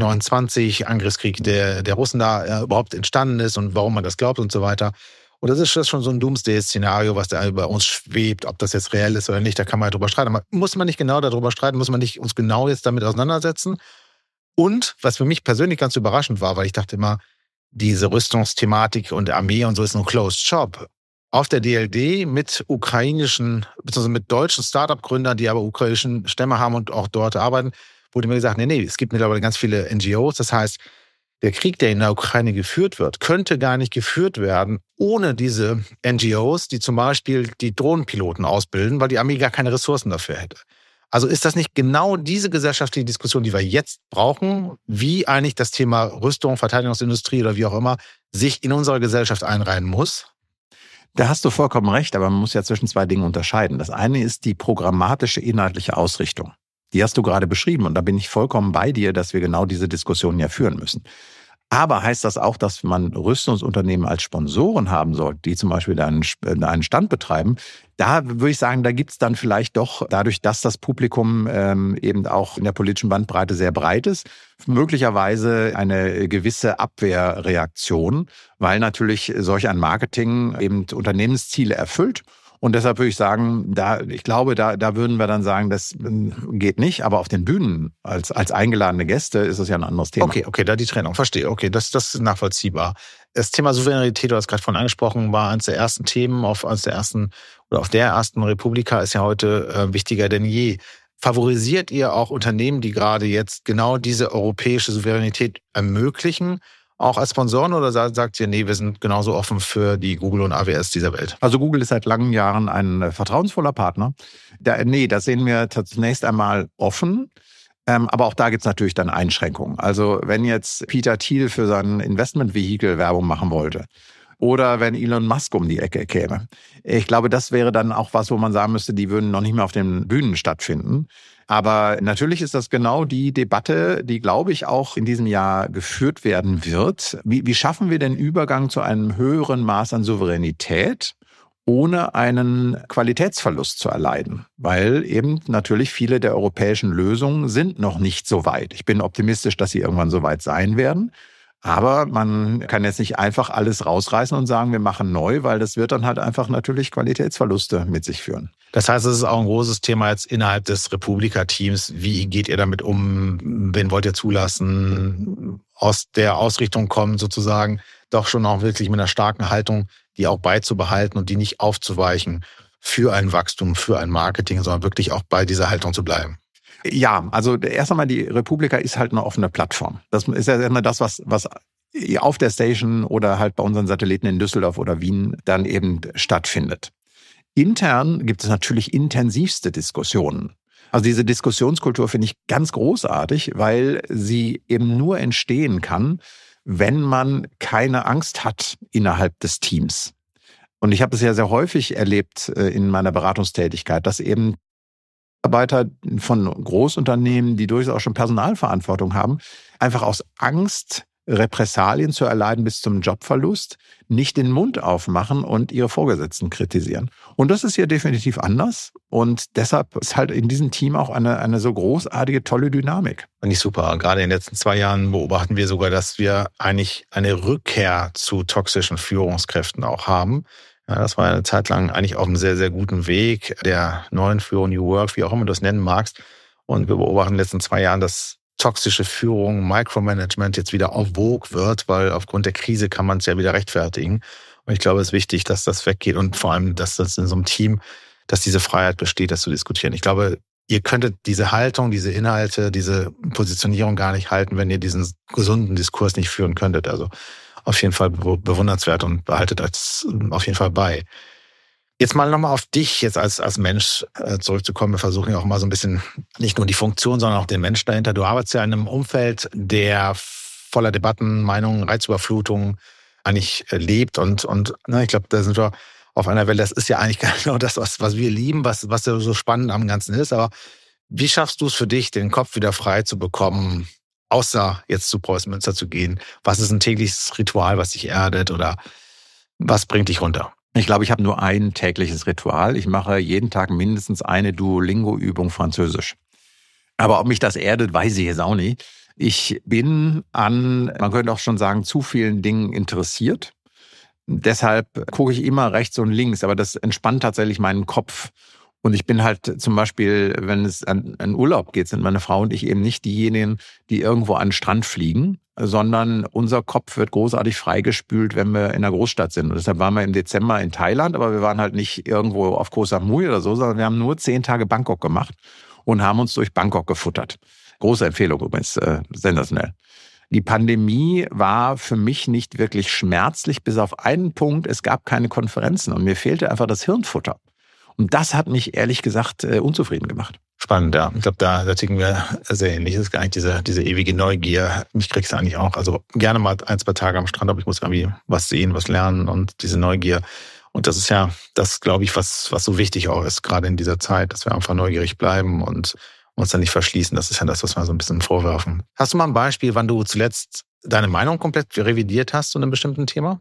2029 Angriffskrieg der Russen da überhaupt entstanden ist und warum man das glaubt und so weiter. Und das ist schon so ein Doomsday-Szenario, was da über uns schwebt, ob das jetzt reell ist oder nicht, da kann man ja drüber streiten. Aber muss man nicht genau darüber streiten, muss man nicht uns genau jetzt damit auseinandersetzen? Und was für mich persönlich ganz überraschend war, weil ich dachte immer, diese Rüstungsthematik und Armee und so ist ein Closed Shop. Auf der DLD mit ukrainischen, beziehungsweise mit deutschen Startup-Gründern, die aber ukrainischen Stämme haben und auch dort arbeiten, wurde mir gesagt, nee, es gibt mittlerweile ganz viele NGOs. Das heißt, der Krieg, der in der Ukraine geführt wird, könnte gar nicht geführt werden ohne diese NGOs, die zum Beispiel die Drohnenpiloten ausbilden, weil die Armee gar keine Ressourcen dafür hätte. Also ist das nicht genau diese gesellschaftliche Diskussion, die wir jetzt brauchen, wie eigentlich das Thema Rüstung, Verteidigungsindustrie oder wie auch immer sich in unserer Gesellschaft einreihen muss? Da hast du vollkommen recht, aber man muss ja zwischen zwei Dingen unterscheiden. Das eine ist die programmatische inhaltliche Ausrichtung. Die hast du gerade beschrieben und da bin ich vollkommen bei dir, dass wir genau diese Diskussion ja führen müssen. Aber heißt das auch, dass man Rüstungsunternehmen als Sponsoren haben soll, die zum Beispiel einen Stand betreiben? Da würde ich sagen, da gibt es dann vielleicht doch, dadurch, dass das Publikum eben auch in der politischen Bandbreite sehr breit ist, möglicherweise eine gewisse Abwehrreaktion, weil natürlich solch ein Marketing eben Unternehmensziele erfüllt. Und deshalb würde ich sagen, da würden wir dann sagen, das geht nicht. Aber auf den Bühnen als eingeladene Gäste ist es ja ein anderes Thema. Okay, da die Trennung, verstehe. Okay, das ist nachvollziehbar. Das Thema Souveränität, du hast gerade vorhin angesprochen, war eines der ersten Themen auf der ersten Republika, ist ja heute wichtiger denn je. Favorisiert ihr auch Unternehmen, die gerade jetzt genau diese europäische Souveränität ermöglichen, auch als Sponsoren, oder sagt ihr, nee, wir sind genauso offen für die Google und AWS dieser Welt? Also Google ist seit langen Jahren ein vertrauensvoller Da sehen wir zunächst einmal offen. Aber auch da gibt's natürlich dann Einschränkungen. Also wenn jetzt Peter Thiel für sein Investmentvehikel Werbung machen wollte oder wenn Elon Musk um die Ecke käme. Ich glaube, das wäre dann auch was, wo man sagen müsste, die würden noch nicht mehr auf den Bühnen stattfinden. Aber natürlich ist das genau die Debatte, die, glaube ich, auch in diesem Jahr geführt werden wird. Wie schaffen wir den Übergang zu einem höheren Maß an Souveränität, ohne einen Qualitätsverlust zu erleiden, weil eben natürlich viele der europäischen Lösungen sind noch nicht so weit. Ich bin optimistisch, dass sie irgendwann so weit sein werden. Aber man kann jetzt nicht einfach alles rausreißen und sagen, wir machen neu, weil das wird dann halt einfach natürlich Qualitätsverluste mit sich führen. Das heißt, es ist auch ein großes Thema jetzt innerhalb des Republika-Teams. Wie geht ihr damit um? Wen wollt ihr zulassen? Aus der Ausrichtung kommen sozusagen doch schon auch wirklich mit einer starken Haltung, die auch beizubehalten und die nicht aufzuweichen für ein Wachstum, für ein Marketing, sondern wirklich auch bei dieser Haltung zu bleiben. Ja, also erst einmal, die Republika ist halt eine offene Plattform. Das ist ja immer das, was auf der Station oder halt bei unseren Satelliten in Düsseldorf oder Wien dann eben stattfindet. Intern gibt es natürlich intensivste Diskussionen. Also diese Diskussionskultur finde ich ganz großartig, weil sie eben nur entstehen kann, wenn man keine Angst hat innerhalb des Teams. Und ich habe es ja sehr häufig erlebt in meiner Beratungstätigkeit, dass eben Mitarbeiter von Großunternehmen, die durchaus auch schon Personalverantwortung haben, einfach aus Angst, Repressalien zu erleiden bis zum Jobverlust, nicht den Mund aufmachen und ihre Vorgesetzten kritisieren. Und das ist hier definitiv anders. Und deshalb ist halt in diesem Team auch eine so großartige, tolle Dynamik. Finde ich super. Gerade in den letzten 2 Jahren beobachten wir sogar, dass wir eigentlich eine Rückkehr zu toxischen Führungskräften auch haben. Ja, das war eine Zeit lang eigentlich auf einem sehr, sehr guten Weg der neuen Führung, New Work, wie auch immer du das nennen magst. Und wir beobachten in den letzten 2 Jahren, dass toxische Führung, Micromanagement jetzt wieder en vogue wird, weil aufgrund der Krise kann man es ja wieder rechtfertigen. Und ich glaube, es ist wichtig, dass das weggeht und vor allem, dass das in so einem Team, dass diese Freiheit besteht, das zu diskutieren. Ich glaube, ihr könntet diese Haltung, diese Inhalte, diese Positionierung gar nicht halten, wenn ihr diesen gesunden Diskurs nicht führen könntet. Also auf jeden Fall bewundernswert und behaltet das auf jeden Fall bei. Jetzt mal nochmal auf dich jetzt als Mensch zurückzukommen. Wir versuchen ja auch mal so ein bisschen nicht nur die Funktion, sondern auch den Mensch dahinter. Du arbeitest ja in einem Umfeld, der voller Debatten, Meinungen, Reizüberflutung eigentlich lebt. Und ich glaube, da sind wir auf einer Welle. Das ist ja eigentlich genau das, was wir lieben, was ja so spannend am Ganzen ist. Aber wie schaffst du es für dich, den Kopf wieder frei zu bekommen, außer jetzt zu Preußen Münster zu gehen? Was ist ein tägliches Ritual, was dich erdet oder was bringt dich runter? Ich glaube, ich habe nur ein tägliches Ritual. Ich mache jeden Tag mindestens eine Duolingo-Übung Französisch. Aber ob mich das erdet, weiß ich jetzt auch nicht. Ich bin an, man könnte auch schon sagen, zu vielen Dingen interessiert. Deshalb gucke ich immer rechts und links, aber das entspannt tatsächlich meinen Kopf. Und ich bin halt zum Beispiel, wenn es an Urlaub geht, sind meine Frau und ich eben nicht diejenigen, die irgendwo an den Strand fliegen, sondern unser Kopf wird großartig freigespült, wenn wir in einer Großstadt sind. Und deshalb waren wir im Dezember in Thailand, aber wir waren halt nicht irgendwo auf Koh Samui oder so, sondern wir haben nur 10 Tage Bangkok gemacht und haben uns durch Bangkok gefuttert. Große Empfehlung übrigens, sensationell. Die Pandemie war für mich nicht wirklich schmerzlich, bis auf einen Punkt, es gab keine Konferenzen und mir fehlte einfach das Hirnfutter. Und das hat mich ehrlich gesagt unzufrieden gemacht. Spannend, ja. Ich glaube, da ticken wir sehr ähnlich. Das ist gar nicht diese ewige Neugier. Mich kriegst du eigentlich auch. Also gerne mal 1-2 Tage am Strand, aber ich muss irgendwie was sehen, was lernen und diese Neugier. Und das ist ja das, glaube ich, was so wichtig auch ist, gerade in dieser Zeit, dass wir einfach neugierig bleiben und uns dann nicht verschließen. Das ist ja das, was wir so ein bisschen vorwerfen. Hast du mal ein Beispiel, wann du zuletzt deine Meinung komplett revidiert hast zu einem bestimmten Thema?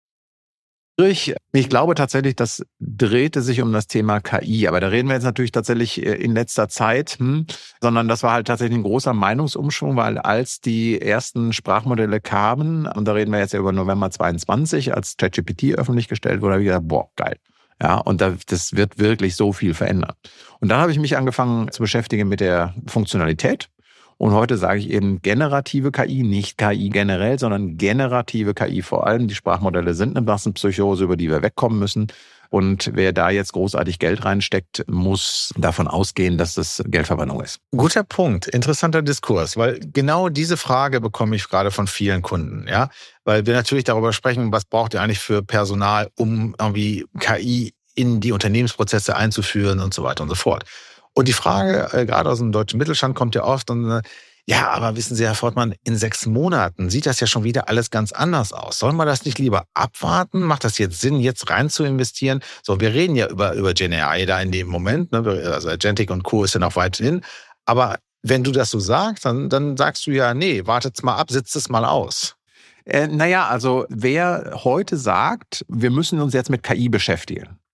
Ich glaube tatsächlich, das drehte sich um das Thema KI. Aber da reden wir jetzt natürlich tatsächlich in letzter Zeit, sondern das war halt tatsächlich ein großer Meinungsumschwung, weil als die ersten Sprachmodelle kamen, und da reden wir jetzt ja über November 22, als ChatGPT öffentlich gestellt wurde, habe ich gedacht, boah, geil. Ja, und das wird wirklich so viel verändern. Und dann habe ich mich angefangen zu beschäftigen mit der Funktionalität. Und heute sage ich eben generative KI, nicht KI generell, sondern generative KI. Vor allem die Sprachmodelle sind eine Massenpsychose, über die wir wegkommen müssen. Und wer da jetzt großartig Geld reinsteckt, muss davon ausgehen, dass das Geldverbrennung ist. Guter Punkt, interessanter Diskurs, weil genau diese Frage bekomme ich gerade von vielen Kunden, ja, weil wir natürlich darüber sprechen, was braucht ihr eigentlich für Personal, um irgendwie KI in die Unternehmensprozesse einzuführen und so weiter und so fort. Und die Frage, gerade aus dem deutschen Mittelstand, kommt ja oft, und ja, aber wissen Sie, Herr Fortmann, in 6 Monaten sieht das ja schon wieder alles ganz anders aus. Sollen wir das nicht lieber abwarten? Macht das jetzt Sinn, jetzt rein zu investieren? So, wir reden ja über GenAI da in dem Moment, ne? Also Agentic und Co. ist ja noch weit hin. Aber wenn du das so sagst, dann sagst du ja, nee, wartet's mal ab, sitzt es mal aus. Also wer heute sagt, wir müssen uns jetzt mit KI beschäftigen,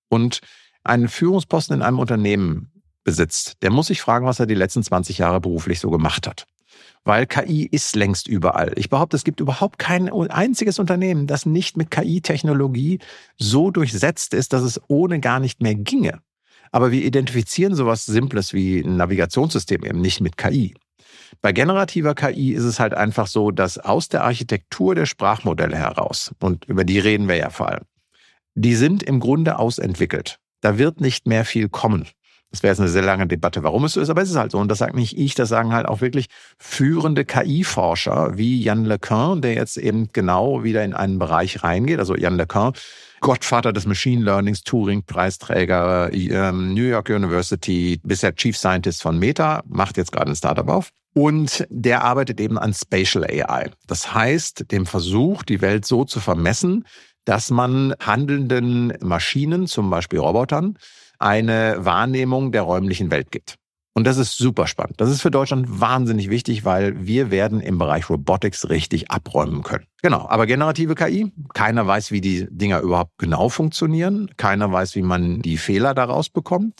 und einen Führungsposten in einem Unternehmen besitzt, der muss sich fragen, was er die letzten 20 Jahre beruflich so gemacht hat. Weil KI ist längst überall. Ich behaupte, es gibt überhaupt kein einziges Unternehmen, das nicht mit KI-Technologie so durchsetzt ist, dass es ohne gar nicht mehr ginge. Aber wir identifizieren sowas Simples wie ein Navigationssystem eben nicht mit KI. Bei generativer KI ist es halt einfach so, dass aus der Architektur der Sprachmodelle heraus, und über die reden wir ja vor allem, die sind im Grunde ausentwickelt. Da wird nicht mehr viel kommen. Das wäre jetzt eine sehr lange Debatte, warum es so ist, aber es ist halt so. Und das sagt nicht ich, das sagen halt auch wirklich führende KI-Forscher wie Yann LeCun, der jetzt eben genau wieder in einen Bereich reingeht. Also Yann LeCun, Gottvater des Machine Learnings, Turing-Preisträger, New York University, bisher Chief Scientist von Meta, macht jetzt gerade ein Startup auf. Und der arbeitet eben an Spatial AI. Das heißt, dem Versuch, die Welt so zu vermessen, dass man handelnden Maschinen, zum Beispiel Robotern, eine Wahrnehmung der räumlichen Welt gibt. Und das ist super spannend. Das ist für Deutschland wahnsinnig wichtig, weil wir werden im Bereich Robotics richtig abräumen können. Genau, aber generative KI, keiner weiß, wie die Dinger überhaupt genau funktionieren. Keiner weiß, wie man die Fehler daraus bekommt.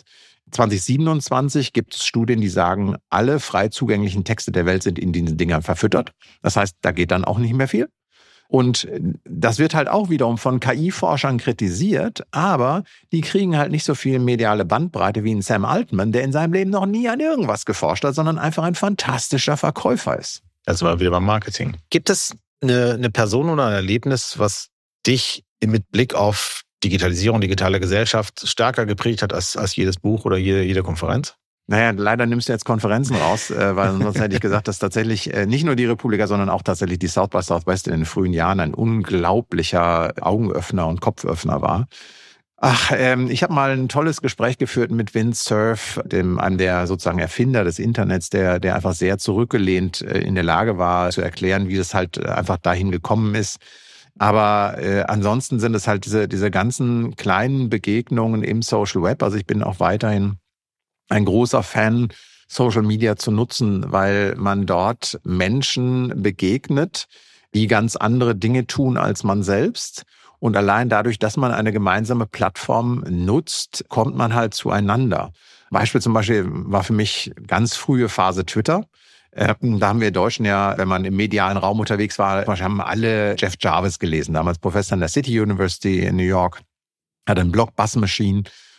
2027 gibt es Studien, die sagen, alle frei zugänglichen Texte der Welt sind in diesen Dingern verfüttert. Das heißt, da geht dann auch nicht mehr viel. Und das wird halt auch wiederum von KI-Forschern kritisiert, aber die kriegen halt nicht so viel mediale Bandbreite wie ein Sam Altman, der in seinem Leben noch nie an irgendwas geforscht hat, sondern einfach ein fantastischer Verkäufer ist. Also mal wieder beim Marketing. Gibt es eine Person oder ein Erlebnis, was dich mit Blick auf Digitalisierung, digitale Gesellschaft stärker geprägt hat als jedes Buch oder jede Konferenz? Naja, leider nimmst du jetzt Konferenzen raus, weil sonst hätte ich gesagt, dass tatsächlich nicht nur die Republika, sondern auch tatsächlich die South by Southwest in den frühen Jahren ein unglaublicher Augenöffner und Kopföffner war. Ich habe mal ein tolles Gespräch geführt mit Vint Cerf, einem der sozusagen Erfinder des Internets, der einfach sehr zurückgelehnt in der Lage war, zu erklären, wie das halt einfach dahin gekommen ist. Aber ansonsten sind es halt diese ganzen kleinen Begegnungen im Social Web. Also ich bin auch weiterhin ein großer Fan, Social Media zu nutzen, weil man dort Menschen begegnet, die ganz andere Dinge tun als man selbst. Und allein dadurch, dass man eine gemeinsame Plattform nutzt, kommt man halt zueinander. Beispiel zum Beispiel war für mich ganz frühe Phase Twitter. Da haben wir Deutschen ja, wenn man im medialen Raum unterwegs war, zum Beispiel haben alle Jeff Jarvis gelesen, damals Professor an der City University in New York, hat einen Blog Buzz Machine.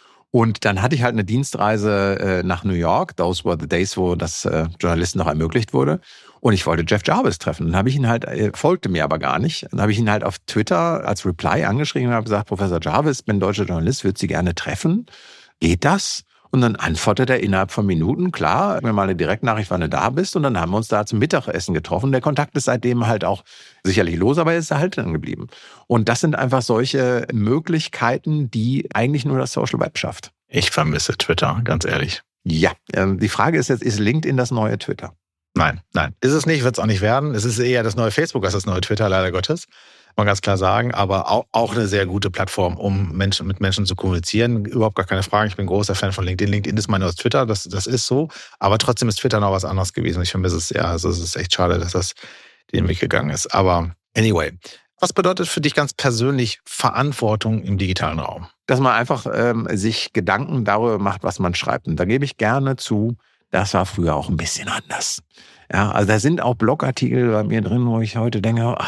Und dann hatte ich halt eine Dienstreise nach New York. Those were the days, wo das Journalisten noch ermöglicht wurde. Und ich wollte Jeff Jarvis treffen. Dann habe ich ihn halt, folgte mir aber gar nicht. Dann habe ich ihn halt auf Twitter als Reply angeschrieben und habe gesagt, Professor Jarvis, bin deutscher Journalist, würde Sie gerne treffen. Geht das? Und dann antwortet er innerhalb von Minuten, klar, mir mal eine Direktnachricht, wann du da bist. Und dann haben wir uns da zum Mittagessen getroffen. Der Kontakt ist seitdem halt auch sicherlich los, aber er ist erhalten geblieben. Und das sind einfach solche Möglichkeiten, die eigentlich nur das Social Web schafft. Ich vermisse Twitter, ganz ehrlich. Ja, die Frage ist jetzt, ist LinkedIn das neue Twitter? Nein. Ist es nicht, wird es auch nicht werden. Es ist eher das neue Facebook als das neue Twitter, leider Gottes. Muss man ganz klar sagen, aber auch eine sehr gute Plattform, um mit Menschen zu kommunizieren. Überhaupt gar keine Frage. Ich bin großer Fan von LinkedIn. LinkedIn ist mein neues Twitter, das ist so. Aber trotzdem ist Twitter noch was anderes gewesen. Ich vermisse es sehr. Also es ist echt schade, dass das den Weg gegangen ist. Aber anyway, was bedeutet für dich ganz persönlich Verantwortung im digitalen Raum? Dass man einfach sich Gedanken darüber macht, was man schreibt. Und da gebe ich gerne zu, das war früher auch ein bisschen anders. Ja, also da sind auch Blogartikel bei mir drin, wo ich heute denke,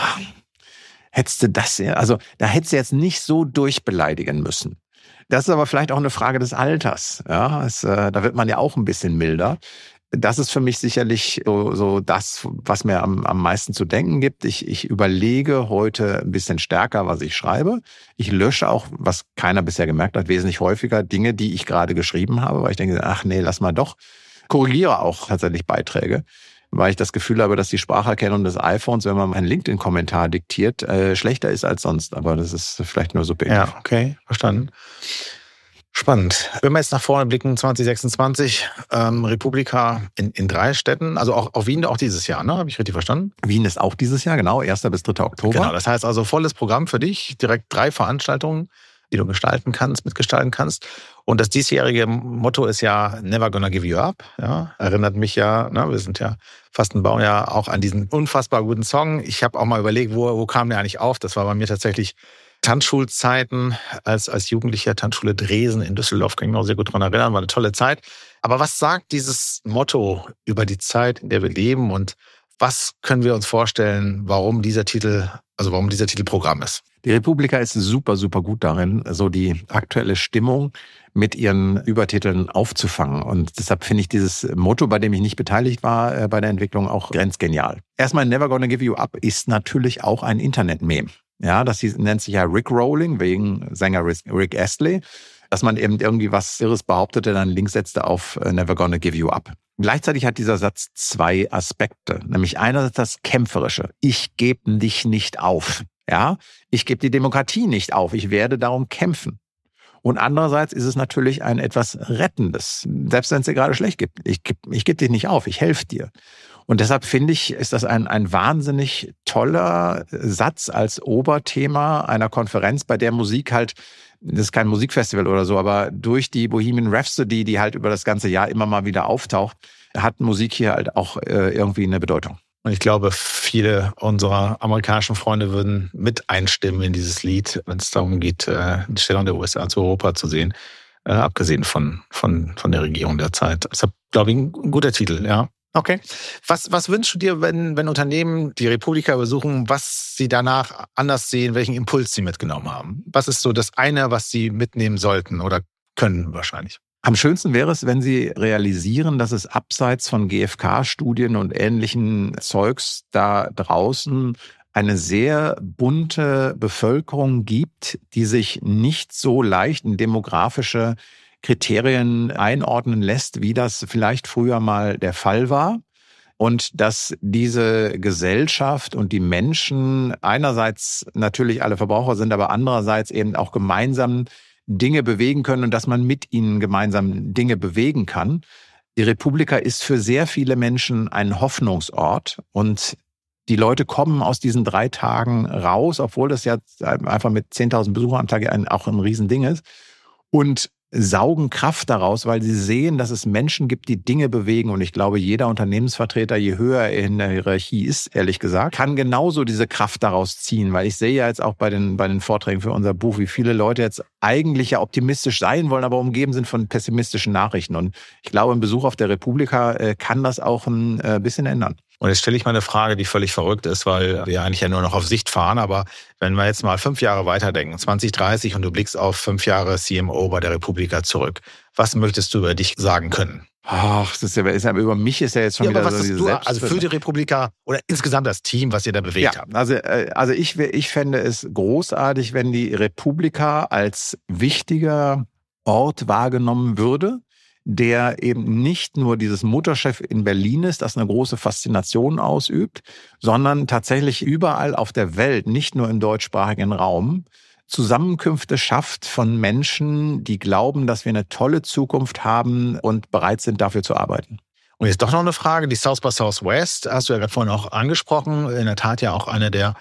hättest du das, also da hättest du jetzt nicht so durchbeleidigen müssen. Das ist aber vielleicht auch eine Frage des Alters. Ja, da wird man ja auch ein bisschen milder. Das ist für mich sicherlich so das, was mir am meisten zu denken gibt. Ich überlege heute ein bisschen stärker, was ich schreibe. Ich lösche auch, was keiner bisher gemerkt hat, wesentlich häufiger Dinge, die ich gerade geschrieben habe, weil ich denke, ach nee, lass mal doch. Korrigiere auch tatsächlich Beiträge, weil ich das Gefühl habe, dass die Spracherkennung des iPhones, wenn man einen LinkedIn-Kommentar diktiert, schlechter ist als sonst. Aber das ist vielleicht nur subjektiv. Ja, okay, verstanden. Spannend. Wenn wir jetzt nach vorne blicken, 2026, Republika in 3 Städten, also auch Wien auch dieses Jahr, ne? Habe ich richtig verstanden? Wien ist auch dieses Jahr, genau, 1. bis 3. Oktober. Genau, das heißt also volles Programm für dich, direkt 3 Veranstaltungen, die du mitgestalten kannst. Und das diesjährige Motto ist ja Never Gonna Give You Up. Ja, erinnert mich ja, ne, wir sind ja fast ein Baujahr auch an diesen unfassbar guten Song. Ich habe auch mal überlegt, wo kam der eigentlich auf? Das war bei mir tatsächlich Tanzschulzeiten als Jugendlicher, Tanzschule Dresen in Düsseldorf, kann ich mich noch sehr gut daran erinnern, war eine tolle Zeit. Aber was sagt dieses Motto über die Zeit, in der wir leben und was können wir uns vorstellen, warum dieser Titel Programm ist? Die Republika ist super, super gut darin, so die aktuelle Stimmung mit ihren Übertiteln aufzufangen. Und deshalb finde ich dieses Motto, bei dem ich nicht beteiligt war bei der Entwicklung, auch grenzgenial. Erstmal, Never Gonna Give You Up ist natürlich auch ein Internet-Meme. Ja, das nennt sich ja Rickrolling, wegen Sänger Rick Astley, dass man eben irgendwie was Irres behauptete, dann Link setzte auf Never Gonna Give You Up. Gleichzeitig hat dieser Satz zwei Aspekte, nämlich einerseits das Kämpferische. Ich gebe dich nicht auf. Ja, ich gebe die Demokratie nicht auf. Ich werde darum kämpfen. Und andererseits ist es natürlich ein etwas Rettendes. Selbst wenn es dir gerade schlecht geht. Ich geb dich nicht auf. Ich helfe dir. Und deshalb finde ich, ist das ein wahnsinnig toller Satz als Oberthema einer Konferenz, bei der Musik halt, das ist kein Musikfestival oder so, aber durch die Bohemian Rhapsody, die halt über das ganze Jahr immer mal wieder auftaucht, hat Musik hier halt auch irgendwie eine Bedeutung. Und ich glaube, viele unserer amerikanischen Freunde würden mit einstimmen in dieses Lied, wenn es darum geht, die Stellung der USA zu Europa zu sehen, abgesehen von der Regierung der Zeit. Deshalb, glaube ich, ein guter Titel, ja. Okay. Was wünschst du dir, wenn Unternehmen die Republika besuchen, was sie danach anders sehen, welchen Impuls sie mitgenommen haben? Was ist so das eine, was sie mitnehmen sollten oder können wahrscheinlich? Am schönsten wäre es, wenn Sie realisieren, dass es abseits von GfK-Studien und ähnlichen Zeugs da draußen eine sehr bunte Bevölkerung gibt, die sich nicht so leicht in demografische Kriterien einordnen lässt, wie das vielleicht früher mal der Fall war. Und dass diese Gesellschaft und die Menschen einerseits natürlich alle Verbraucher sind, aber andererseits eben auch gemeinsam Dinge bewegen können und dass man mit ihnen gemeinsam Dinge bewegen kann. Die Republika ist für sehr viele Menschen ein Hoffnungsort und die Leute kommen aus diesen 3 Tagen raus, obwohl das ja einfach mit 10.000 Besuchern am Tag auch ein Riesending ist, und saugen Kraft daraus, weil sie sehen, dass es Menschen gibt, die Dinge bewegen. Und ich glaube, jeder Unternehmensvertreter, je höher er in der Hierarchie ist, ehrlich gesagt, kann genauso diese Kraft daraus ziehen. Weil ich sehe ja jetzt auch bei den Vorträgen für unser Buch, wie viele Leute jetzt eigentlich ja optimistisch sein wollen, aber umgeben sind von pessimistischen Nachrichten. Und ich glaube, ein Besuch auf der Republika kann das auch ein bisschen ändern. Und jetzt stelle ich mal eine Frage, die völlig verrückt ist, weil wir eigentlich ja nur noch auf Sicht fahren. Aber wenn wir jetzt mal 5 Jahre weiterdenken, 2030, und du blickst auf 5 Jahre CMO bei der Republika zurück, was möchtest du über dich sagen können? Ach, über mich ist ja jetzt schon wieder aber was so diese du, also für die Republika oder insgesamt das Team, was ihr da bewegt habt. Also ich fände es großartig, wenn die Republika als wichtiger Ort wahrgenommen würde, der eben nicht nur dieses Mutterschiff in Berlin ist, das eine große Faszination ausübt, sondern tatsächlich überall auf der Welt, nicht nur im deutschsprachigen Raum, Zusammenkünfte schafft von Menschen, die glauben, dass wir eine tolle Zukunft haben und bereit sind, dafür zu arbeiten. Und jetzt doch noch eine Frage, die South by Southwest, hast du ja gerade vorhin auch angesprochen, in der Tat ja auch eine der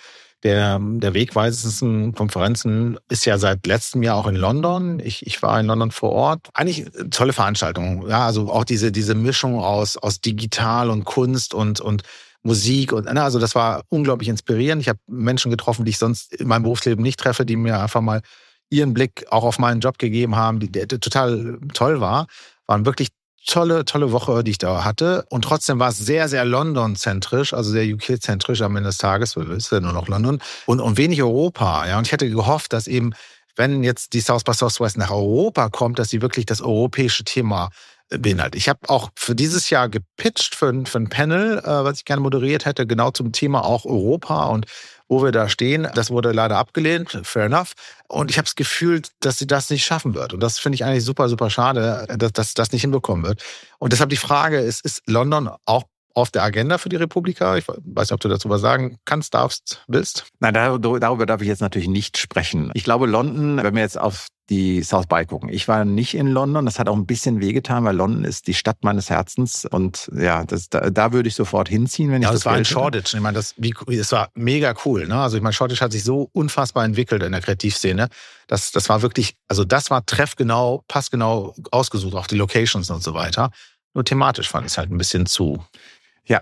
wegweisendsten Konferenzen, ist ja seit letztem Jahr auch in London. Ich war in London vor Ort. Eigentlich eine tolle Veranstaltung. Ja, also auch diese Mischung aus Digital und Kunst und Musik also das war unglaublich inspirierend. Ich habe Menschen getroffen, die ich sonst in meinem Berufsleben nicht treffe, die mir einfach mal ihren Blick auch auf meinen Job gegeben haben, der total toll war. Waren wirklich tolle Woche, die ich da hatte. Und trotzdem war es sehr, sehr London-zentrisch, also sehr UK-zentrisch am Ende des Tages, weil es ist ja nur noch London. Und wenig Europa. Ja. Und ich hätte gehofft, dass eben, wenn jetzt die South by Southwest nach Europa kommt, dass sie wirklich das europäische Thema beinhaltet. Ich habe auch für dieses Jahr gepitcht für ein Panel, was ich gerne moderiert hätte, genau zum Thema auch Europa und wo wir da stehen. Das wurde leider abgelehnt, fair enough. Und ich habe das Gefühl, dass sie das nicht schaffen wird. Und das finde ich eigentlich super, super schade, dass das nicht hinbekommen wird. Und deshalb die Frage ist London auch auf der Agenda für die Republika? Ich weiß nicht, ob du dazu was sagen kannst, willst. Nein, darüber darf ich jetzt natürlich nicht sprechen. Ich glaube, London, wenn wir jetzt auf die South by gucken. Ich war nicht in London, das hat auch ein bisschen wehgetan, weil London ist die Stadt meines Herzens und ja, da würde ich sofort hinziehen, wenn ich das war in Shoreditch. Ich meine, das war mega cool, ne? Also ich meine, Shoreditch hat sich so unfassbar entwickelt in der Kreativszene. Das war wirklich, also das war treffgenau, passgenau ausgesucht, auch die Locations und so weiter. Nur thematisch fand ich es halt ein bisschen zu. Ja,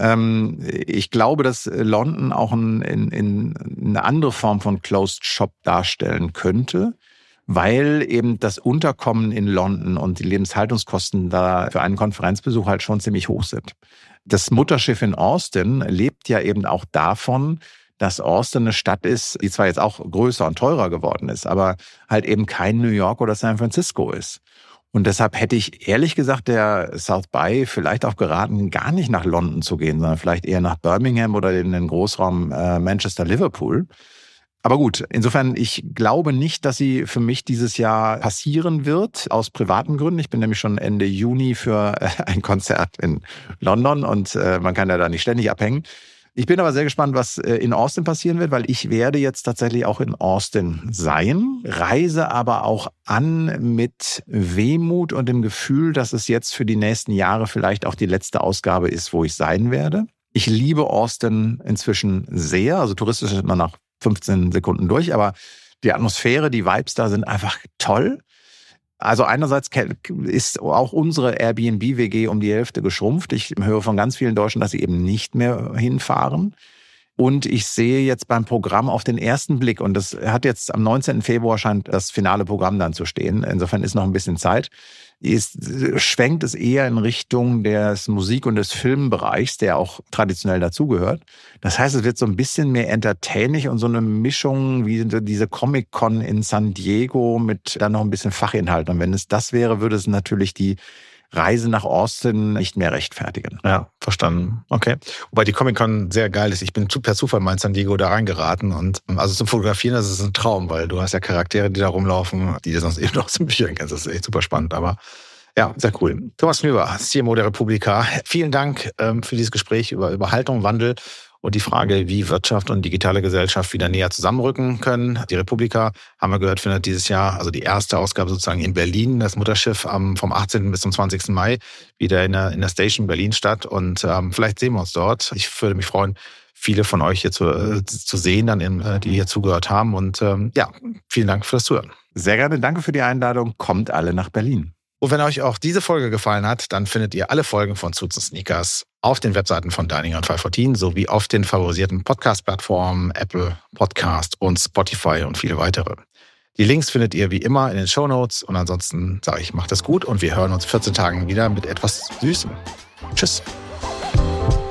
ich glaube, dass London auch in eine andere Form von Closed Shop darstellen könnte, weil eben das Unterkommen in London und die Lebenshaltungskosten da für einen Konferenzbesuch halt schon ziemlich hoch sind. Das Mutterschiff in Austin lebt ja eben auch davon, dass Austin eine Stadt ist, die zwar jetzt auch größer und teurer geworden ist, aber halt eben kein New York oder San Francisco ist. Und deshalb hätte ich ehrlich gesagt der South By vielleicht auch geraten, gar nicht nach London zu gehen, sondern vielleicht eher nach Birmingham oder in den Großraum Manchester-Liverpool. Aber gut, insofern, ich glaube nicht, dass sie für mich dieses Jahr passieren wird, aus privaten Gründen. Ich bin nämlich schon Ende Juni für ein Konzert in London und man kann ja da nicht ständig abhängen. Ich bin aber sehr gespannt, was in Austin passieren wird, weil ich werde jetzt tatsächlich auch in Austin sein, reise aber auch an mit Wehmut und dem Gefühl, dass es jetzt für die nächsten Jahre vielleicht auch die letzte Ausgabe ist, wo ich sein werde. Ich liebe Austin inzwischen sehr, also touristisch ist man nach 15 Sekunden durch, aber die Atmosphäre, die Vibes da sind einfach toll. Also einerseits ist auch unsere Airbnb-WG um die Hälfte geschrumpft. Ich höre von ganz vielen Deutschen, dass sie eben nicht mehr hinfahren. Und ich sehe jetzt beim Programm auf den ersten Blick, und das hat jetzt am 19. Februar scheint das finale Programm dann zu stehen. Insofern ist noch ein bisschen Zeit. Schwenkt es eher in Richtung des Musik- und des Filmbereichs, der auch traditionell dazugehört. Das heißt, es wird so ein bisschen mehr entertaining und so eine Mischung wie diese Comic-Con in San Diego mit dann noch ein bisschen Fachinhalt. Und wenn es das wäre, würde es natürlich die Reise nach Austin nicht mehr rechtfertigen. Ja, verstanden. Okay. Wobei die Comic-Con sehr geil ist. Ich bin per Zufall mal in San Diego da reingeraten und also zum Fotografieren, das ist ein Traum, weil du hast ja Charaktere, die da rumlaufen, die du sonst eben noch aus den Büchern kennst. Das ist echt super spannend, aber ja, sehr cool. Thomas Knueber, CMO der Republika. Vielen Dank für dieses Gespräch über Haltung, Wandel und die Frage, wie Wirtschaft und digitale Gesellschaft wieder näher zusammenrücken können. Die Republika, haben wir gehört, findet dieses Jahr, also die erste Ausgabe sozusagen in Berlin, das Mutterschiff vom 18. bis zum 20. Mai wieder in der Station Berlin statt. Und vielleicht sehen wir uns dort. Ich würde mich freuen, viele von euch hier zu sehen, die hier zugehört haben. Und ja, vielen Dank für das Zuhören. Sehr gerne, danke für die Einladung. Kommt alle nach Berlin. Und wenn euch auch diese Folge gefallen hat, dann findet ihr alle Folgen von Suits & Sneakers auf den Webseiten von Dining und 514 sowie auf den favorisierten Podcast-Plattformen Apple Podcast und Spotify und viele weitere. Die Links findet ihr wie immer in den Shownotes und ansonsten sage ich, macht es gut und wir hören uns 14 Tagen wieder mit etwas Süßem. Tschüss.